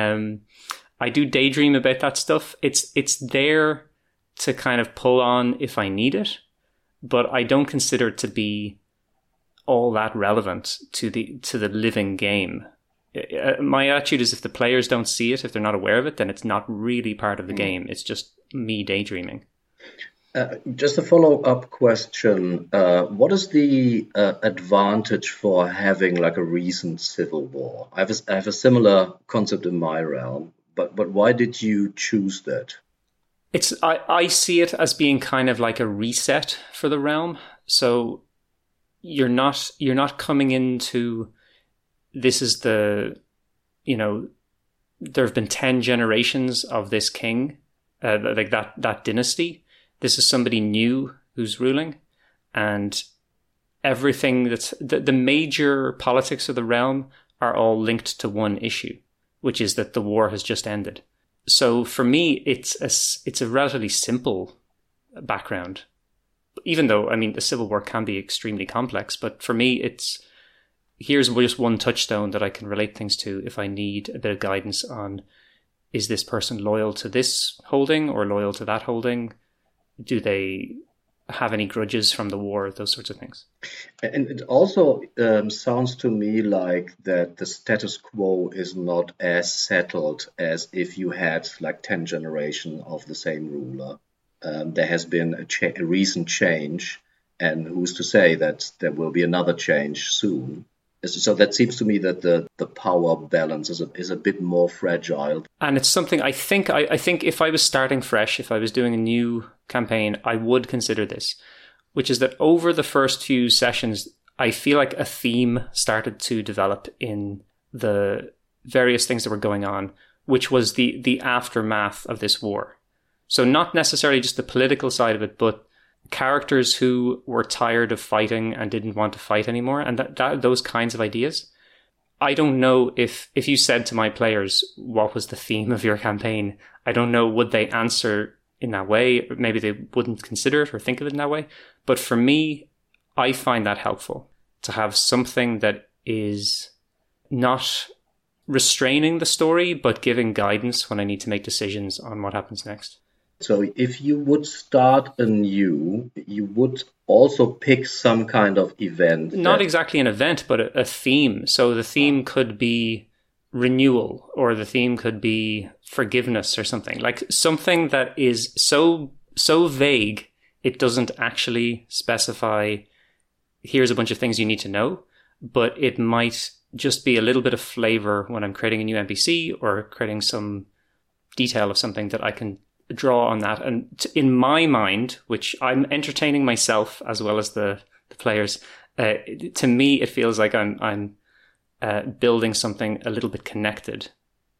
I do daydream about that stuff. It's there to kind of pull on if I need it, but I don't consider it to be all that relevant to the living game. My attitude is if the players don't see it, if they're not aware of it, then it's not really part of the game. It's just me daydreaming. Just a follow-up question. What is the advantage for having like a recent civil war? I have a similar concept in my realm, but why did you choose that? I see it as being kind of like a reset for the realm. So you're not coming into, this is there have been 10 generations of this king, like that dynasty. This is somebody new who's ruling, and everything that's the major politics of the realm are all linked to one issue, which is that the war has just ended. So for me, it's a relatively simple background, even though, I mean, the civil war can be extremely complex, but for me, here's just one touchstone that I can relate things to if I need a bit of guidance on, is this person loyal to this holding or loyal to that holding? Do they have any grudges from the war, those sorts of things. And it also sounds to me like that the status quo is not as settled as if you had like 10 generations of the same ruler. There has been a recent change, and who's to say that there will be another change soon? So that seems to me that the power balance is a bit more fragile. And it's something I think if I was starting fresh, if I was doing a new campaign, I would consider this, which is that over the first few sessions, I feel like a theme started to develop in the various things that were going on, which was the aftermath of this war. So not necessarily just the political side of it, but characters who were tired of fighting and didn't want to fight anymore, and those kinds of ideas. I don't know if you said to my players, what was the theme of your campaign? I don't know, would they answer in that way? Maybe they wouldn't consider it or think of it in that way. But for me, I find that helpful, to have something that is not restraining the story, but giving guidance when I need to make decisions on what happens next. So if you would start anew, you would also pick some kind of event. Not exactly an event, but a theme. So the theme could be renewal, or the theme could be forgiveness or something. Like something that is so vague, it doesn't actually specify, here's a bunch of things you need to know, but it might just be a little bit of flavor when I'm creating a new NPC or creating some detail of something that I can draw on that. And in my mind, which I'm entertaining myself as well as the players, to me it feels like I'm building something a little bit connected.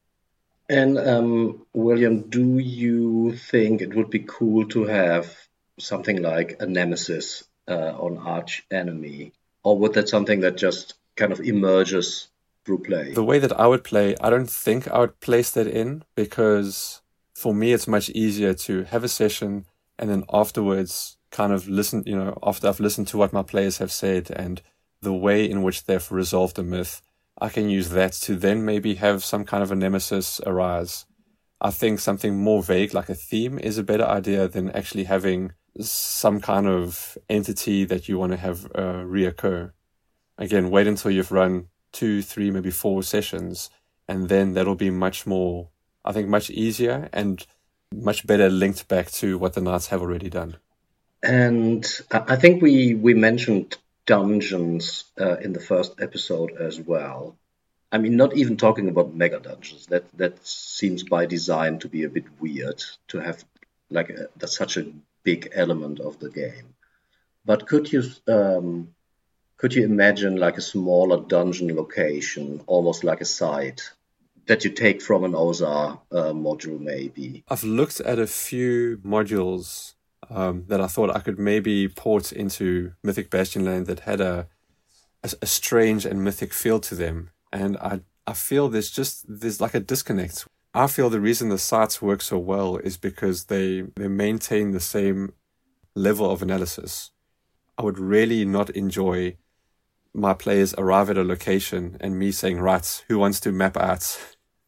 And William, do you think it would be cool to have something like a nemesis on arch enemy, or would that something that just kind of emerges through play? The way that I would play, I don't think I would place that in, because for me, it's much easier to have a session and then afterwards kind of listen, after I've listened to what my players have said and the way in which they've resolved a myth, I can use that to then maybe have some kind of a nemesis arise. I think something more vague, like a theme, is a better idea than actually having some kind of entity that you want to have reoccur. Again, wait until you've run 2, 3, maybe 4 sessions, and then that'll be much more, I think, much easier and much better linked back to what the Knights have already done. And I think we mentioned dungeons in the first episode as well. I mean, not even talking about mega dungeons. That seems by design to be a bit weird to have like such a big element of the game. But could you imagine like a smaller dungeon location, almost like a side, that you take from an OSAR module maybe? I've looked at a few modules that I thought I could maybe port into Mythic Bastionland that had a strange and mythic feel to them. And I feel there's like a disconnect. I feel the reason the sites work so well is because they maintain the same level of analysis. I would really not enjoy my players arrive at a location and me saying, right, who wants to map out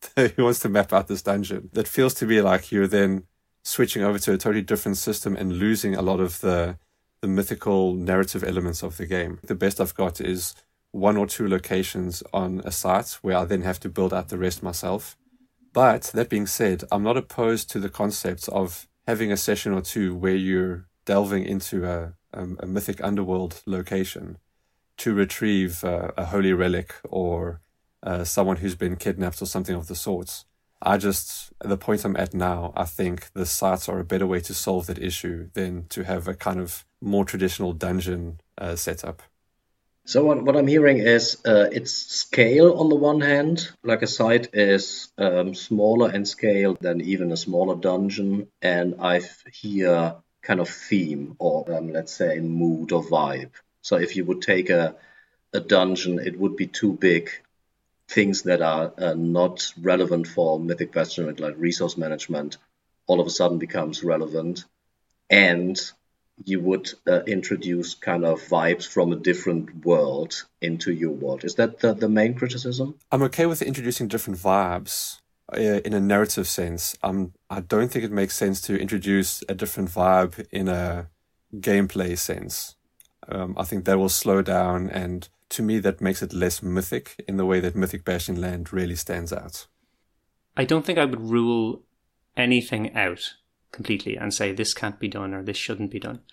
this dungeon? That feels to me like you're then switching over to a totally different system and losing a lot of the mythical narrative elements of the game. The best I've got is 1 or 2 locations on a site where I then have to build out the rest myself. But that being said, I'm not opposed to the concept of having a session or 2 where you're delving into a mythic underworld location to retrieve a holy relic or someone who's been kidnapped or something of the sorts. At the point I'm at now, I think the sites are a better way to solve that issue than to have a kind of more traditional dungeon setup. So what I'm hearing is it's scale on the one hand, like a site is smaller in scale than even a smaller dungeon, and I hear kind of theme or let's say mood or vibe. So if you would take a dungeon, it would be too big. Things that are not relevant for Mythic Bastion, like resource management, all of a sudden becomes relevant. And you would introduce kind of vibes from a different world into your world. Is that the main criticism? I'm okay with introducing different vibes in a narrative sense. I don't think it makes sense to introduce a different vibe in a gameplay sense. I think that will slow down, and to me that makes it less mythic in the way that Mythic Bastion Land really stands out. I don't think I would rule anything out completely and say this can't be done or this shouldn't be done.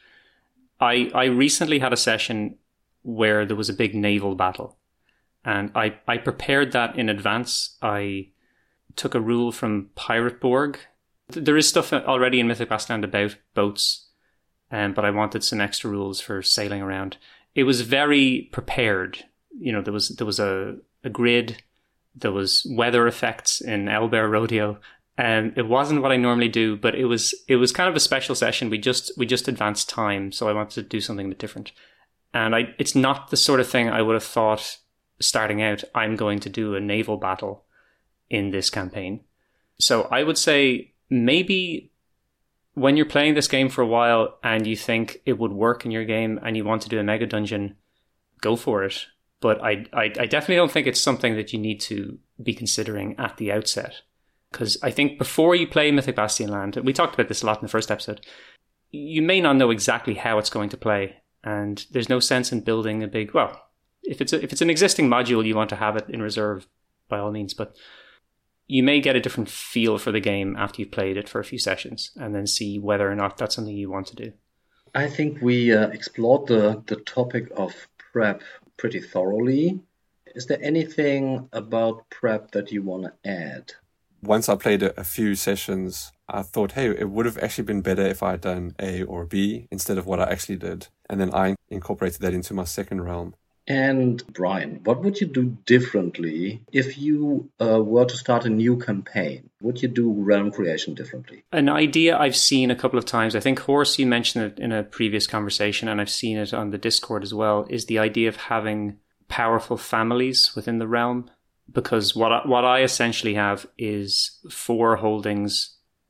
I recently had a session where there was a big naval battle, and I prepared that in advance. I took a rule from Pirate Borg. There is stuff already in Mythic Bastion Land about boats, but I wanted some extra rules for sailing around. It was very prepared. You know, there was a grid, there was weather effects in Owlbear Rodeo. It wasn't what I normally do, but it was kind of a special session. We just advanced time, so I wanted to do something a bit different. And it's not the sort of thing I would have thought starting out, I'm going to do a naval battle in this campaign. So I would say maybe when you're playing this game for a while and you think it would work in your game and you want to do a mega dungeon, go for it. But I definitely don't think it's something that you need to be considering at the outset. Because I think before you play Mythic Bastion Land, we talked about this a lot in the first episode, you may not know exactly how it's going to play. And there's no sense in building a big, well, if it's an existing module, you want to have it in reserve by all means. But you may get a different feel for the game after you've played it for a few sessions and then see whether or not that's something you want to do. I think we explored the topic of prep pretty thoroughly. Is there anything about prep that you want to add? Once I played a few sessions, I thought, hey, it would have actually been better if I had done A or B instead of what I actually did. And then I incorporated that into my second realm. And Brian, what would you do differently if you were to start a new campaign? Would you do realm creation differently? An idea I've seen a couple of times, I think Horst, you mentioned it in a previous conversation, and I've seen it on the Discord as well, is the idea of having powerful families within the realm. Because what I essentially have is 4 holdings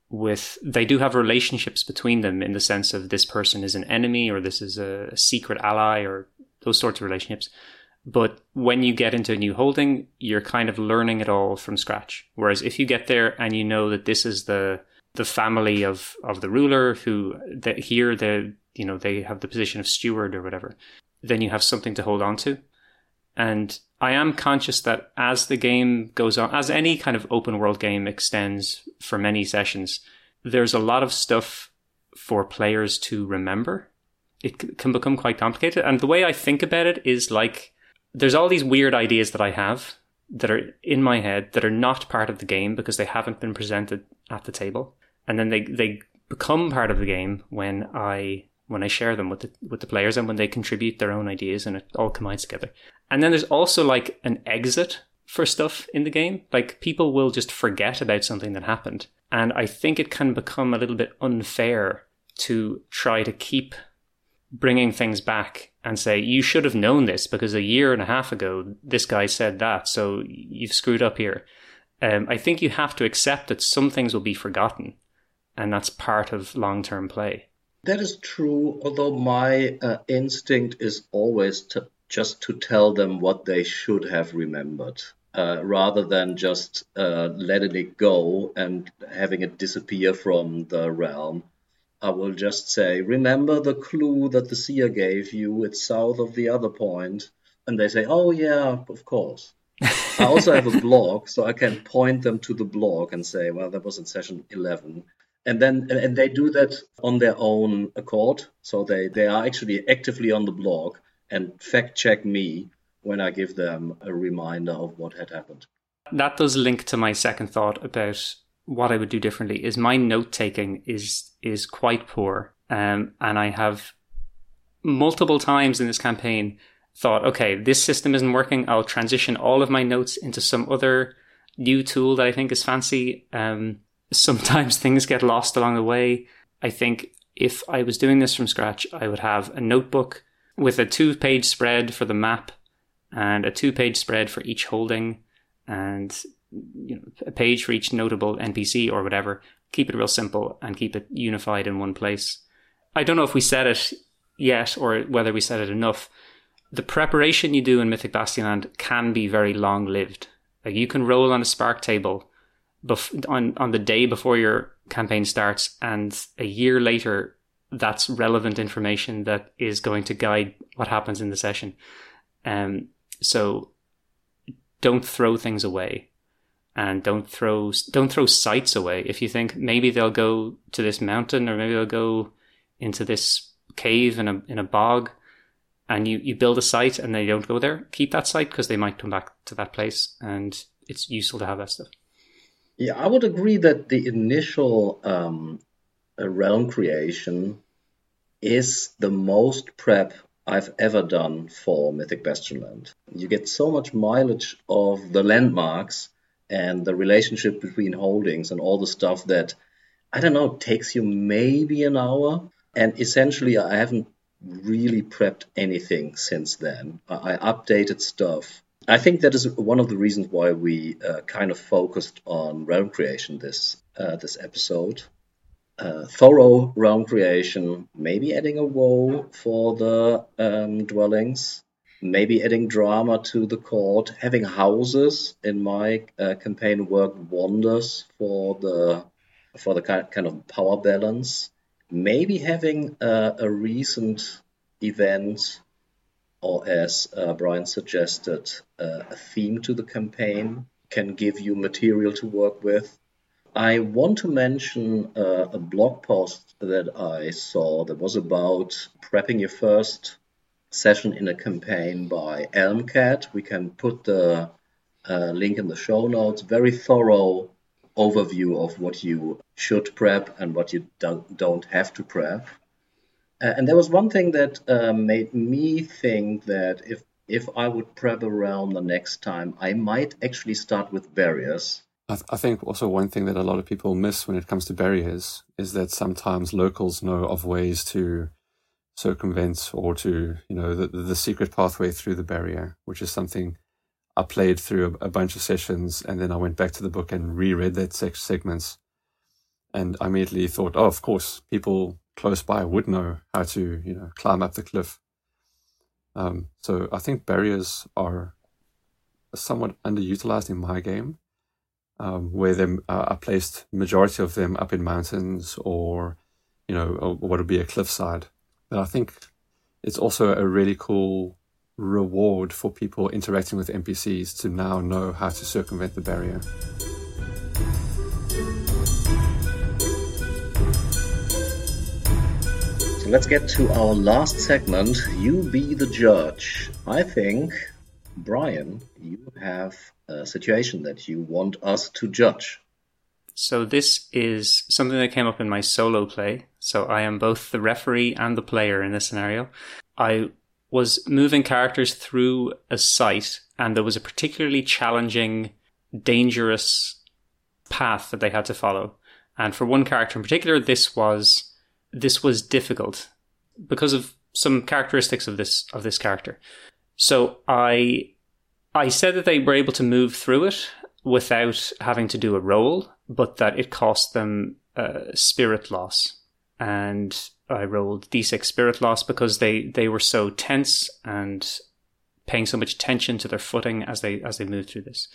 they do have relationships between them in the sense of this person is an enemy or this is a secret ally or those sorts of relationships. But when you get into a new holding, you're kind of learning it all from scratch. Whereas if you get there and you know that this is the family of the ruler who they have the position of steward or whatever, then you have something to hold on to. And I am conscious that as the game goes on, as any kind of open world game extends for many sessions, there's a lot of stuff for players to remember. It can become quite complicated. And the way I think about it is like, there's all these weird ideas that I have that are in my head that are not part of the game because they haven't been presented at the table. And then they become part of the game when I share them with the players and when they contribute their own ideas and it all combines together. And then there's also like an exit for stuff in the game. Like people will just forget about something that happened. And I think it can become a little bit unfair to try to keep bringing things back and say, you should have known this because a year and a half ago, this guy said that. So you've screwed up here. I think you have to accept that some things will be forgotten. And that's part of long-term play. That is true, although my instinct is always to tell them what they should have remembered, rather than just letting it go and having it disappear from the realm. I will just say, remember the clue that the seer gave you, it's south of the other point. And they say, oh yeah, of course. I also have a blog, so I can point them to the blog and say, well, that was in session 11. And they do that on their own accord. So they are actually actively on the blog and fact check me when I give them a reminder of what had happened. That does link to my second thought about what I would do differently. Is my note taking is quite poor. And I have multiple times in this campaign thought, okay, this system isn't working. I'll transition all of my notes into some other new tool that I think is fancy. Sometimes things get lost along the way. I think if I was doing this from scratch, I would have a notebook with a 2-page spread for the map and a 2-page spread for each holding and a page for each notable NPC or whatever. Keep it real simple and keep it unified in one place. I don't know if we said it yet or whether we said it enough. The preparation you do in Mythic Bastion Land can be very long-lived. Like you can roll on a spark table on the day before your campaign starts, and a year later that's relevant information that is going to guide what happens in the session. So don't throw things away, and don't throw sites away. If you think maybe they'll go to this mountain, or maybe they'll go into this cave in a bog, and you build a site and they don't go there, keep that site, because they might come back to that place, and it's useful to have that stuff. Yeah, I would agree that the initial realm creation is the most prep I've ever done for Mythic Bastionland. You get so much mileage of the landmarks and the relationship between holdings and all the stuff that, I don't know, takes you maybe an hour. And essentially, I haven't really prepped anything since then. I updated stuff. I think that is one of the reasons why we kind of focused on realm creation this episode. Thorough realm creation, maybe adding a woe for the dwellings, maybe adding drama to the court, having houses in my campaign worked wonders for the kind of power balance. Maybe having a recent event, or as Brian suggested, a theme to the campaign can give you material to work with. I want to mention a blog post that I saw that was about prepping your first session in a campaign by Elmcat. We can put the link in the show notes. Very thorough overview of what you should prep and what you don't have to prep. And there was one thing that made me think that if I would prep a realm the next time, I might actually start with barriers. I think also one thing that a lot of people miss when it comes to barriers is that sometimes locals know of ways to circumvent or to, the secret pathway through the barrier, which is something I played through a bunch of sessions, and then I went back to the book and reread that segments. And I immediately thought, of course, people close by would know how to, climb up the cliff. So I think barriers are somewhat underutilized in my game. Where I placed majority of them up in mountains or what would be a cliffside. But I think it's also a really cool reward for people interacting with NPCs to now know how to circumvent the barrier. So let's get to our last segment, You Be the Judge. I think, Brian, you have a situation that you want us to judge. So this is something that came up in my solo play. So I am both the referee and the player in this scenario. I was moving characters through a site, and there was a particularly challenging, dangerous path that they had to follow. And for one character in particular, this was difficult because of some characteristics of this character. So I said that they were able to move through it without having to do a roll, but that it cost them spirit loss. And I rolled D6 spirit loss because they were so tense and paying so much attention to their footing as they moved through this.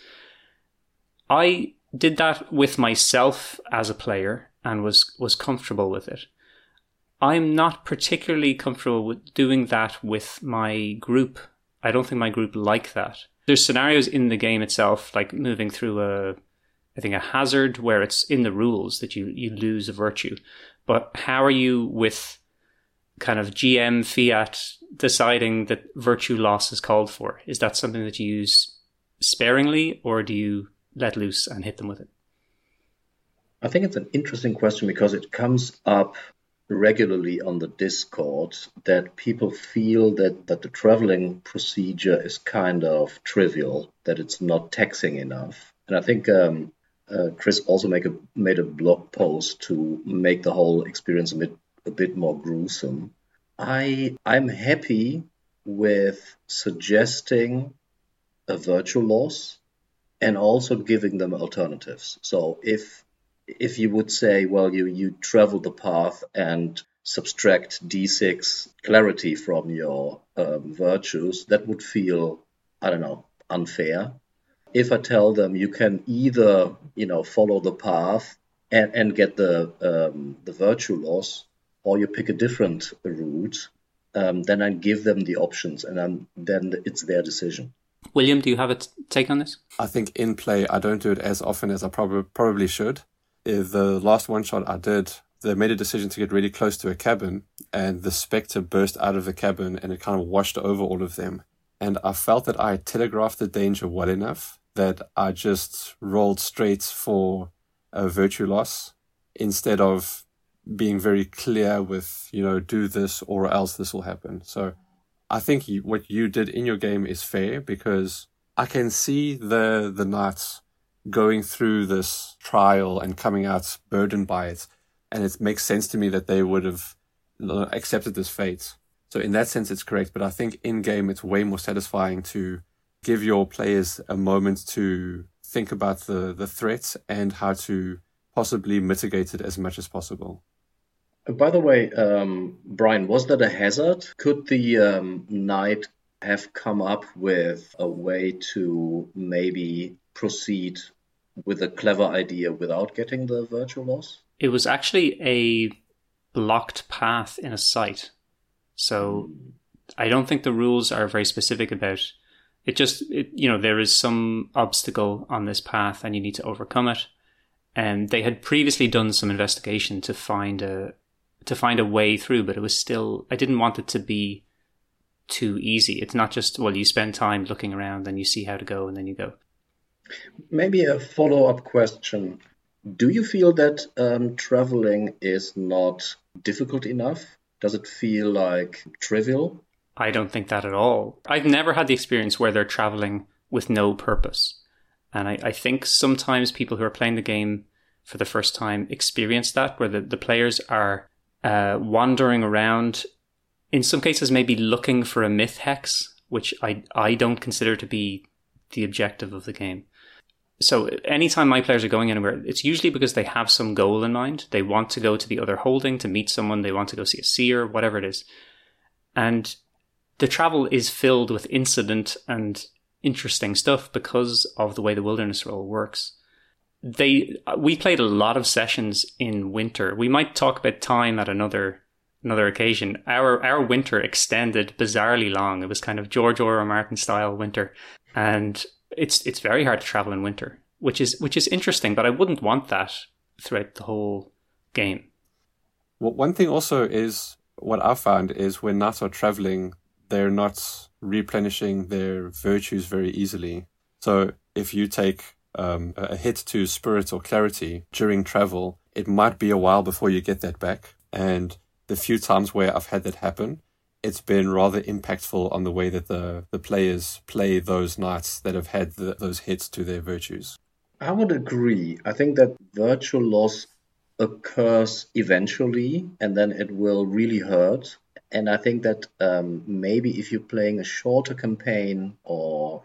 I did that with myself as a player and was comfortable with it. I'm not particularly comfortable with doing that with my group. I don't think my group like that. There's scenarios in the game itself, like moving through a hazard where it's in the rules that you lose a virtue. But how are you with kind of GM fiat deciding that virtue loss is called for? Is that something that you use sparingly, or do you let loose and hit them with it? I think it's an interesting question because it comes up regularly on the Discord that people feel that the traveling procedure is kind of trivial, that it's not taxing enough. And I think Chris also made a blog post to make the whole experience a bit more gruesome. I'm happy with suggesting a virtue loss and also giving them alternatives. So if you would say, well, you travel the path and subtract D6 clarity from your virtues, that would feel, I don't know, unfair. If I tell them you can either, follow the path and get the virtue loss, or you pick a different route, then I give them the options, and then it's their decision. William, do you have a take on this? I think in play, I don't do it as often as I probably should. The last one shot I did, they made a decision to get really close to a cabin, and the Spectre burst out of the cabin, and it kind of washed over all of them. And I felt that I telegraphed the danger well enough that I just rolled straight for a virtue loss instead of being very clear with, do this or else this will happen. So I think what you did in your game is fair, because I can see the knights going through this trial and coming out burdened by it. And it makes sense to me that they would have accepted this fate. So in that sense, it's correct. But I think in-game, it's way more satisfying to give your players a moment to think about the threats and how to possibly mitigate it as much as possible. By the way, Brian, was that a hazard? Could the knight have come up with a way to maybe proceed with a clever idea without getting the virtual loss? It was actually a blocked path in a site. So I don't think the rules are very specific about it. There is some obstacle on this path and you need to overcome it. And they had previously done some investigation to find a way through, but it was still, I didn't want it to be too easy. It's not just, you spend time looking around and you see how to go and then you go. Maybe a follow-up question. Do you feel that traveling is not difficult enough? Does it feel like trivial? I don't think that at all. I've never had the experience where they're traveling with no purpose. And I think sometimes people who are playing the game for the first time experience that, where the players are wandering around, in some cases maybe looking for a myth hex, which I don't consider to be the objective of the game. So anytime my players are going anywhere, it's usually because they have some goal in mind. They want to go to the other holding to meet someone. They want to go see a seer, whatever it is. And the travel is filled with incident and interesting stuff because of the way the wilderness role works. We played a lot of sessions in winter. We might talk about time at another occasion. Our winter extended bizarrely long. It was kind of George R.R. Martin style winter, and it's very hard to travel in winter, which is interesting. But I wouldn't want that throughout the whole game. Well, one thing also is what I found is when knights are traveling, they're not replenishing their virtues very easily. So if you take a hit to spirit or clarity during travel, it might be a while before you get that back. And the few times where I've had that happen, it's been rather impactful on the way that the players play those knights that have had those hits to their virtues. I would agree. I think that virtual loss occurs eventually, and then it will really hurt. And I think that maybe if you're playing a shorter campaign or,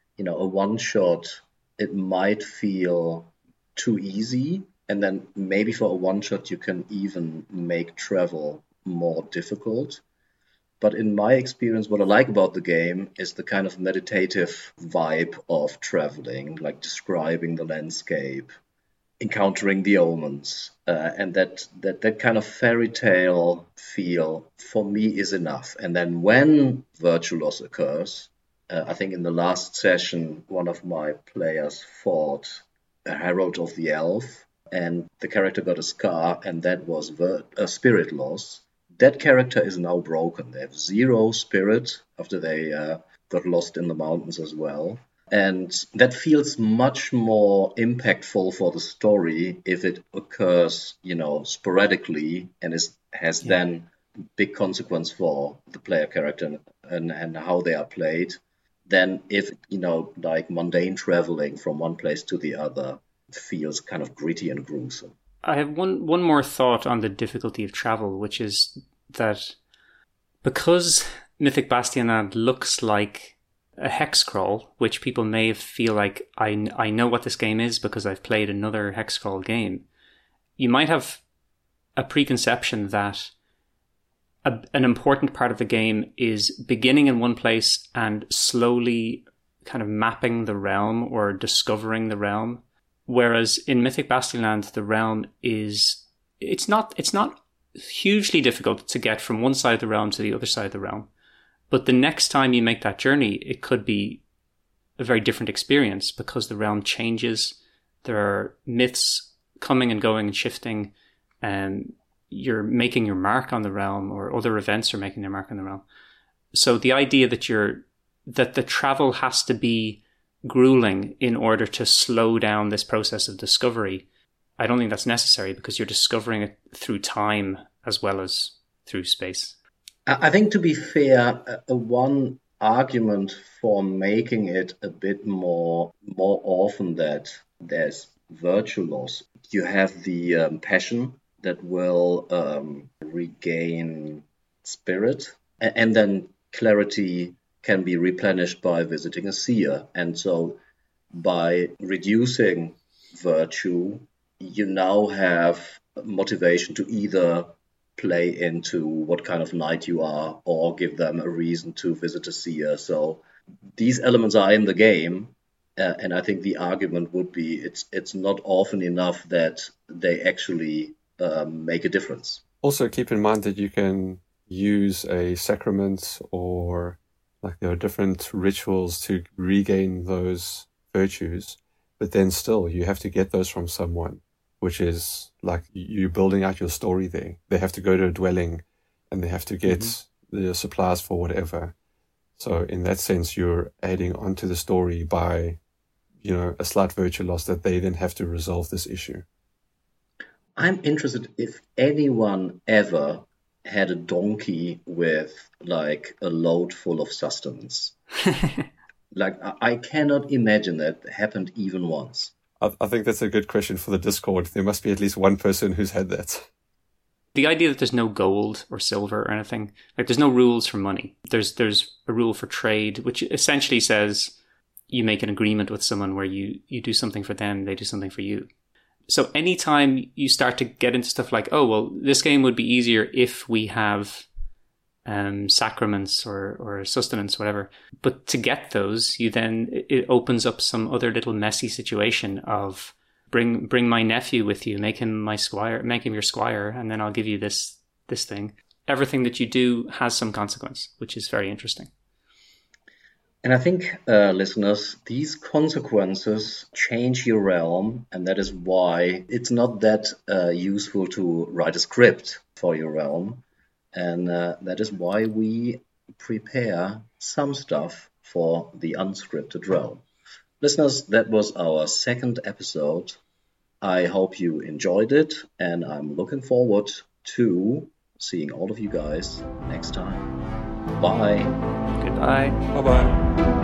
a one-shot, it might feel too easy. And then maybe for a one-shot, you can even make travel more difficult. But in my experience, what I like about the game is the kind of meditative vibe of traveling, like describing the landscape, encountering the omens, and that kind of fairy tale feel for me is enough. And then when virtual loss occurs, I think in the last session, one of my players fought a Herald of the Elf, and the character got a scar, and that was a spirit loss. That character is now broken. They have 0 spirit after they got lost in the mountains as well. And that feels much more impactful for the story if it occurs, sporadically and has then big consequence for the player character and how they are played, than if, like mundane traveling from one place to the other feels kind of gritty and gruesome. I have one more thought on the difficulty of travel, which is that because Mythic Bastionland looks like a hex crawl, which people may feel like I know what this game is because I've played another hex crawl game, you might have a preconception that an important part of the game is beginning in one place and slowly kind of mapping the realm or discovering the realm. Whereas in Mythic Bastionland, the realm it's not hugely difficult to get from one side of the realm to the other side of the realm. But the next time you make that journey, it could be a very different experience because the realm changes. There are myths coming and going and shifting, and you're making your mark on the realm, or other events are making their mark on the realm. So the idea that the travel has to be grueling in order to slow down this process of discovery, I don't think that's necessary, because you're discovering it through time as well as through space. I think, to be fair, one argument for making it a bit more often that there's virtue loss, you have the passion that will regain spirit, and then clarity can be replenished by visiting a seer. And so by reducing virtue, you now have motivation to either play into what kind of knight you are or give them a reason to visit a seer. So these elements are in the game, and I think the argument would be it's not often enough that they actually make a difference. Also, keep in mind that you can use a sacrament, or there are different rituals to regain those virtues, but then still you have to get those from someone, which is like you building out your story there. They have to go to a dwelling and they have to get the supplies for whatever. So in that sense, you're adding onto the story by, a slight virtue loss that they then have to resolve this issue. I'm interested if anyone ever had a donkey with a load full of sustenance. I cannot imagine that happened even once. I think that's a good question for the Discord. There must be at least one person who's had that. The idea that there's no gold or silver or anything, there's no rules for money. There's a rule for trade, which essentially says you make an agreement with someone where you do something for them, they do something for you. So anytime you start to get into stuff like, oh, well, this game would be easier if we have sacraments or sustenance, whatever. But to get those, it opens up some other little messy situation of bring my nephew with you, make him my squire, make him your squire, and then I'll give you this thing. Everything that you do has some consequence, which is very interesting. And I think, listeners, these consequences change your realm, and that is why it's not that useful to write a script for your realm. And that is why we prepare some stuff for the unscripted realm. Listeners, that was our second episode. I hope you enjoyed it, and I'm looking forward to seeing all of you guys next time. Bye. Goodbye. Bye-bye.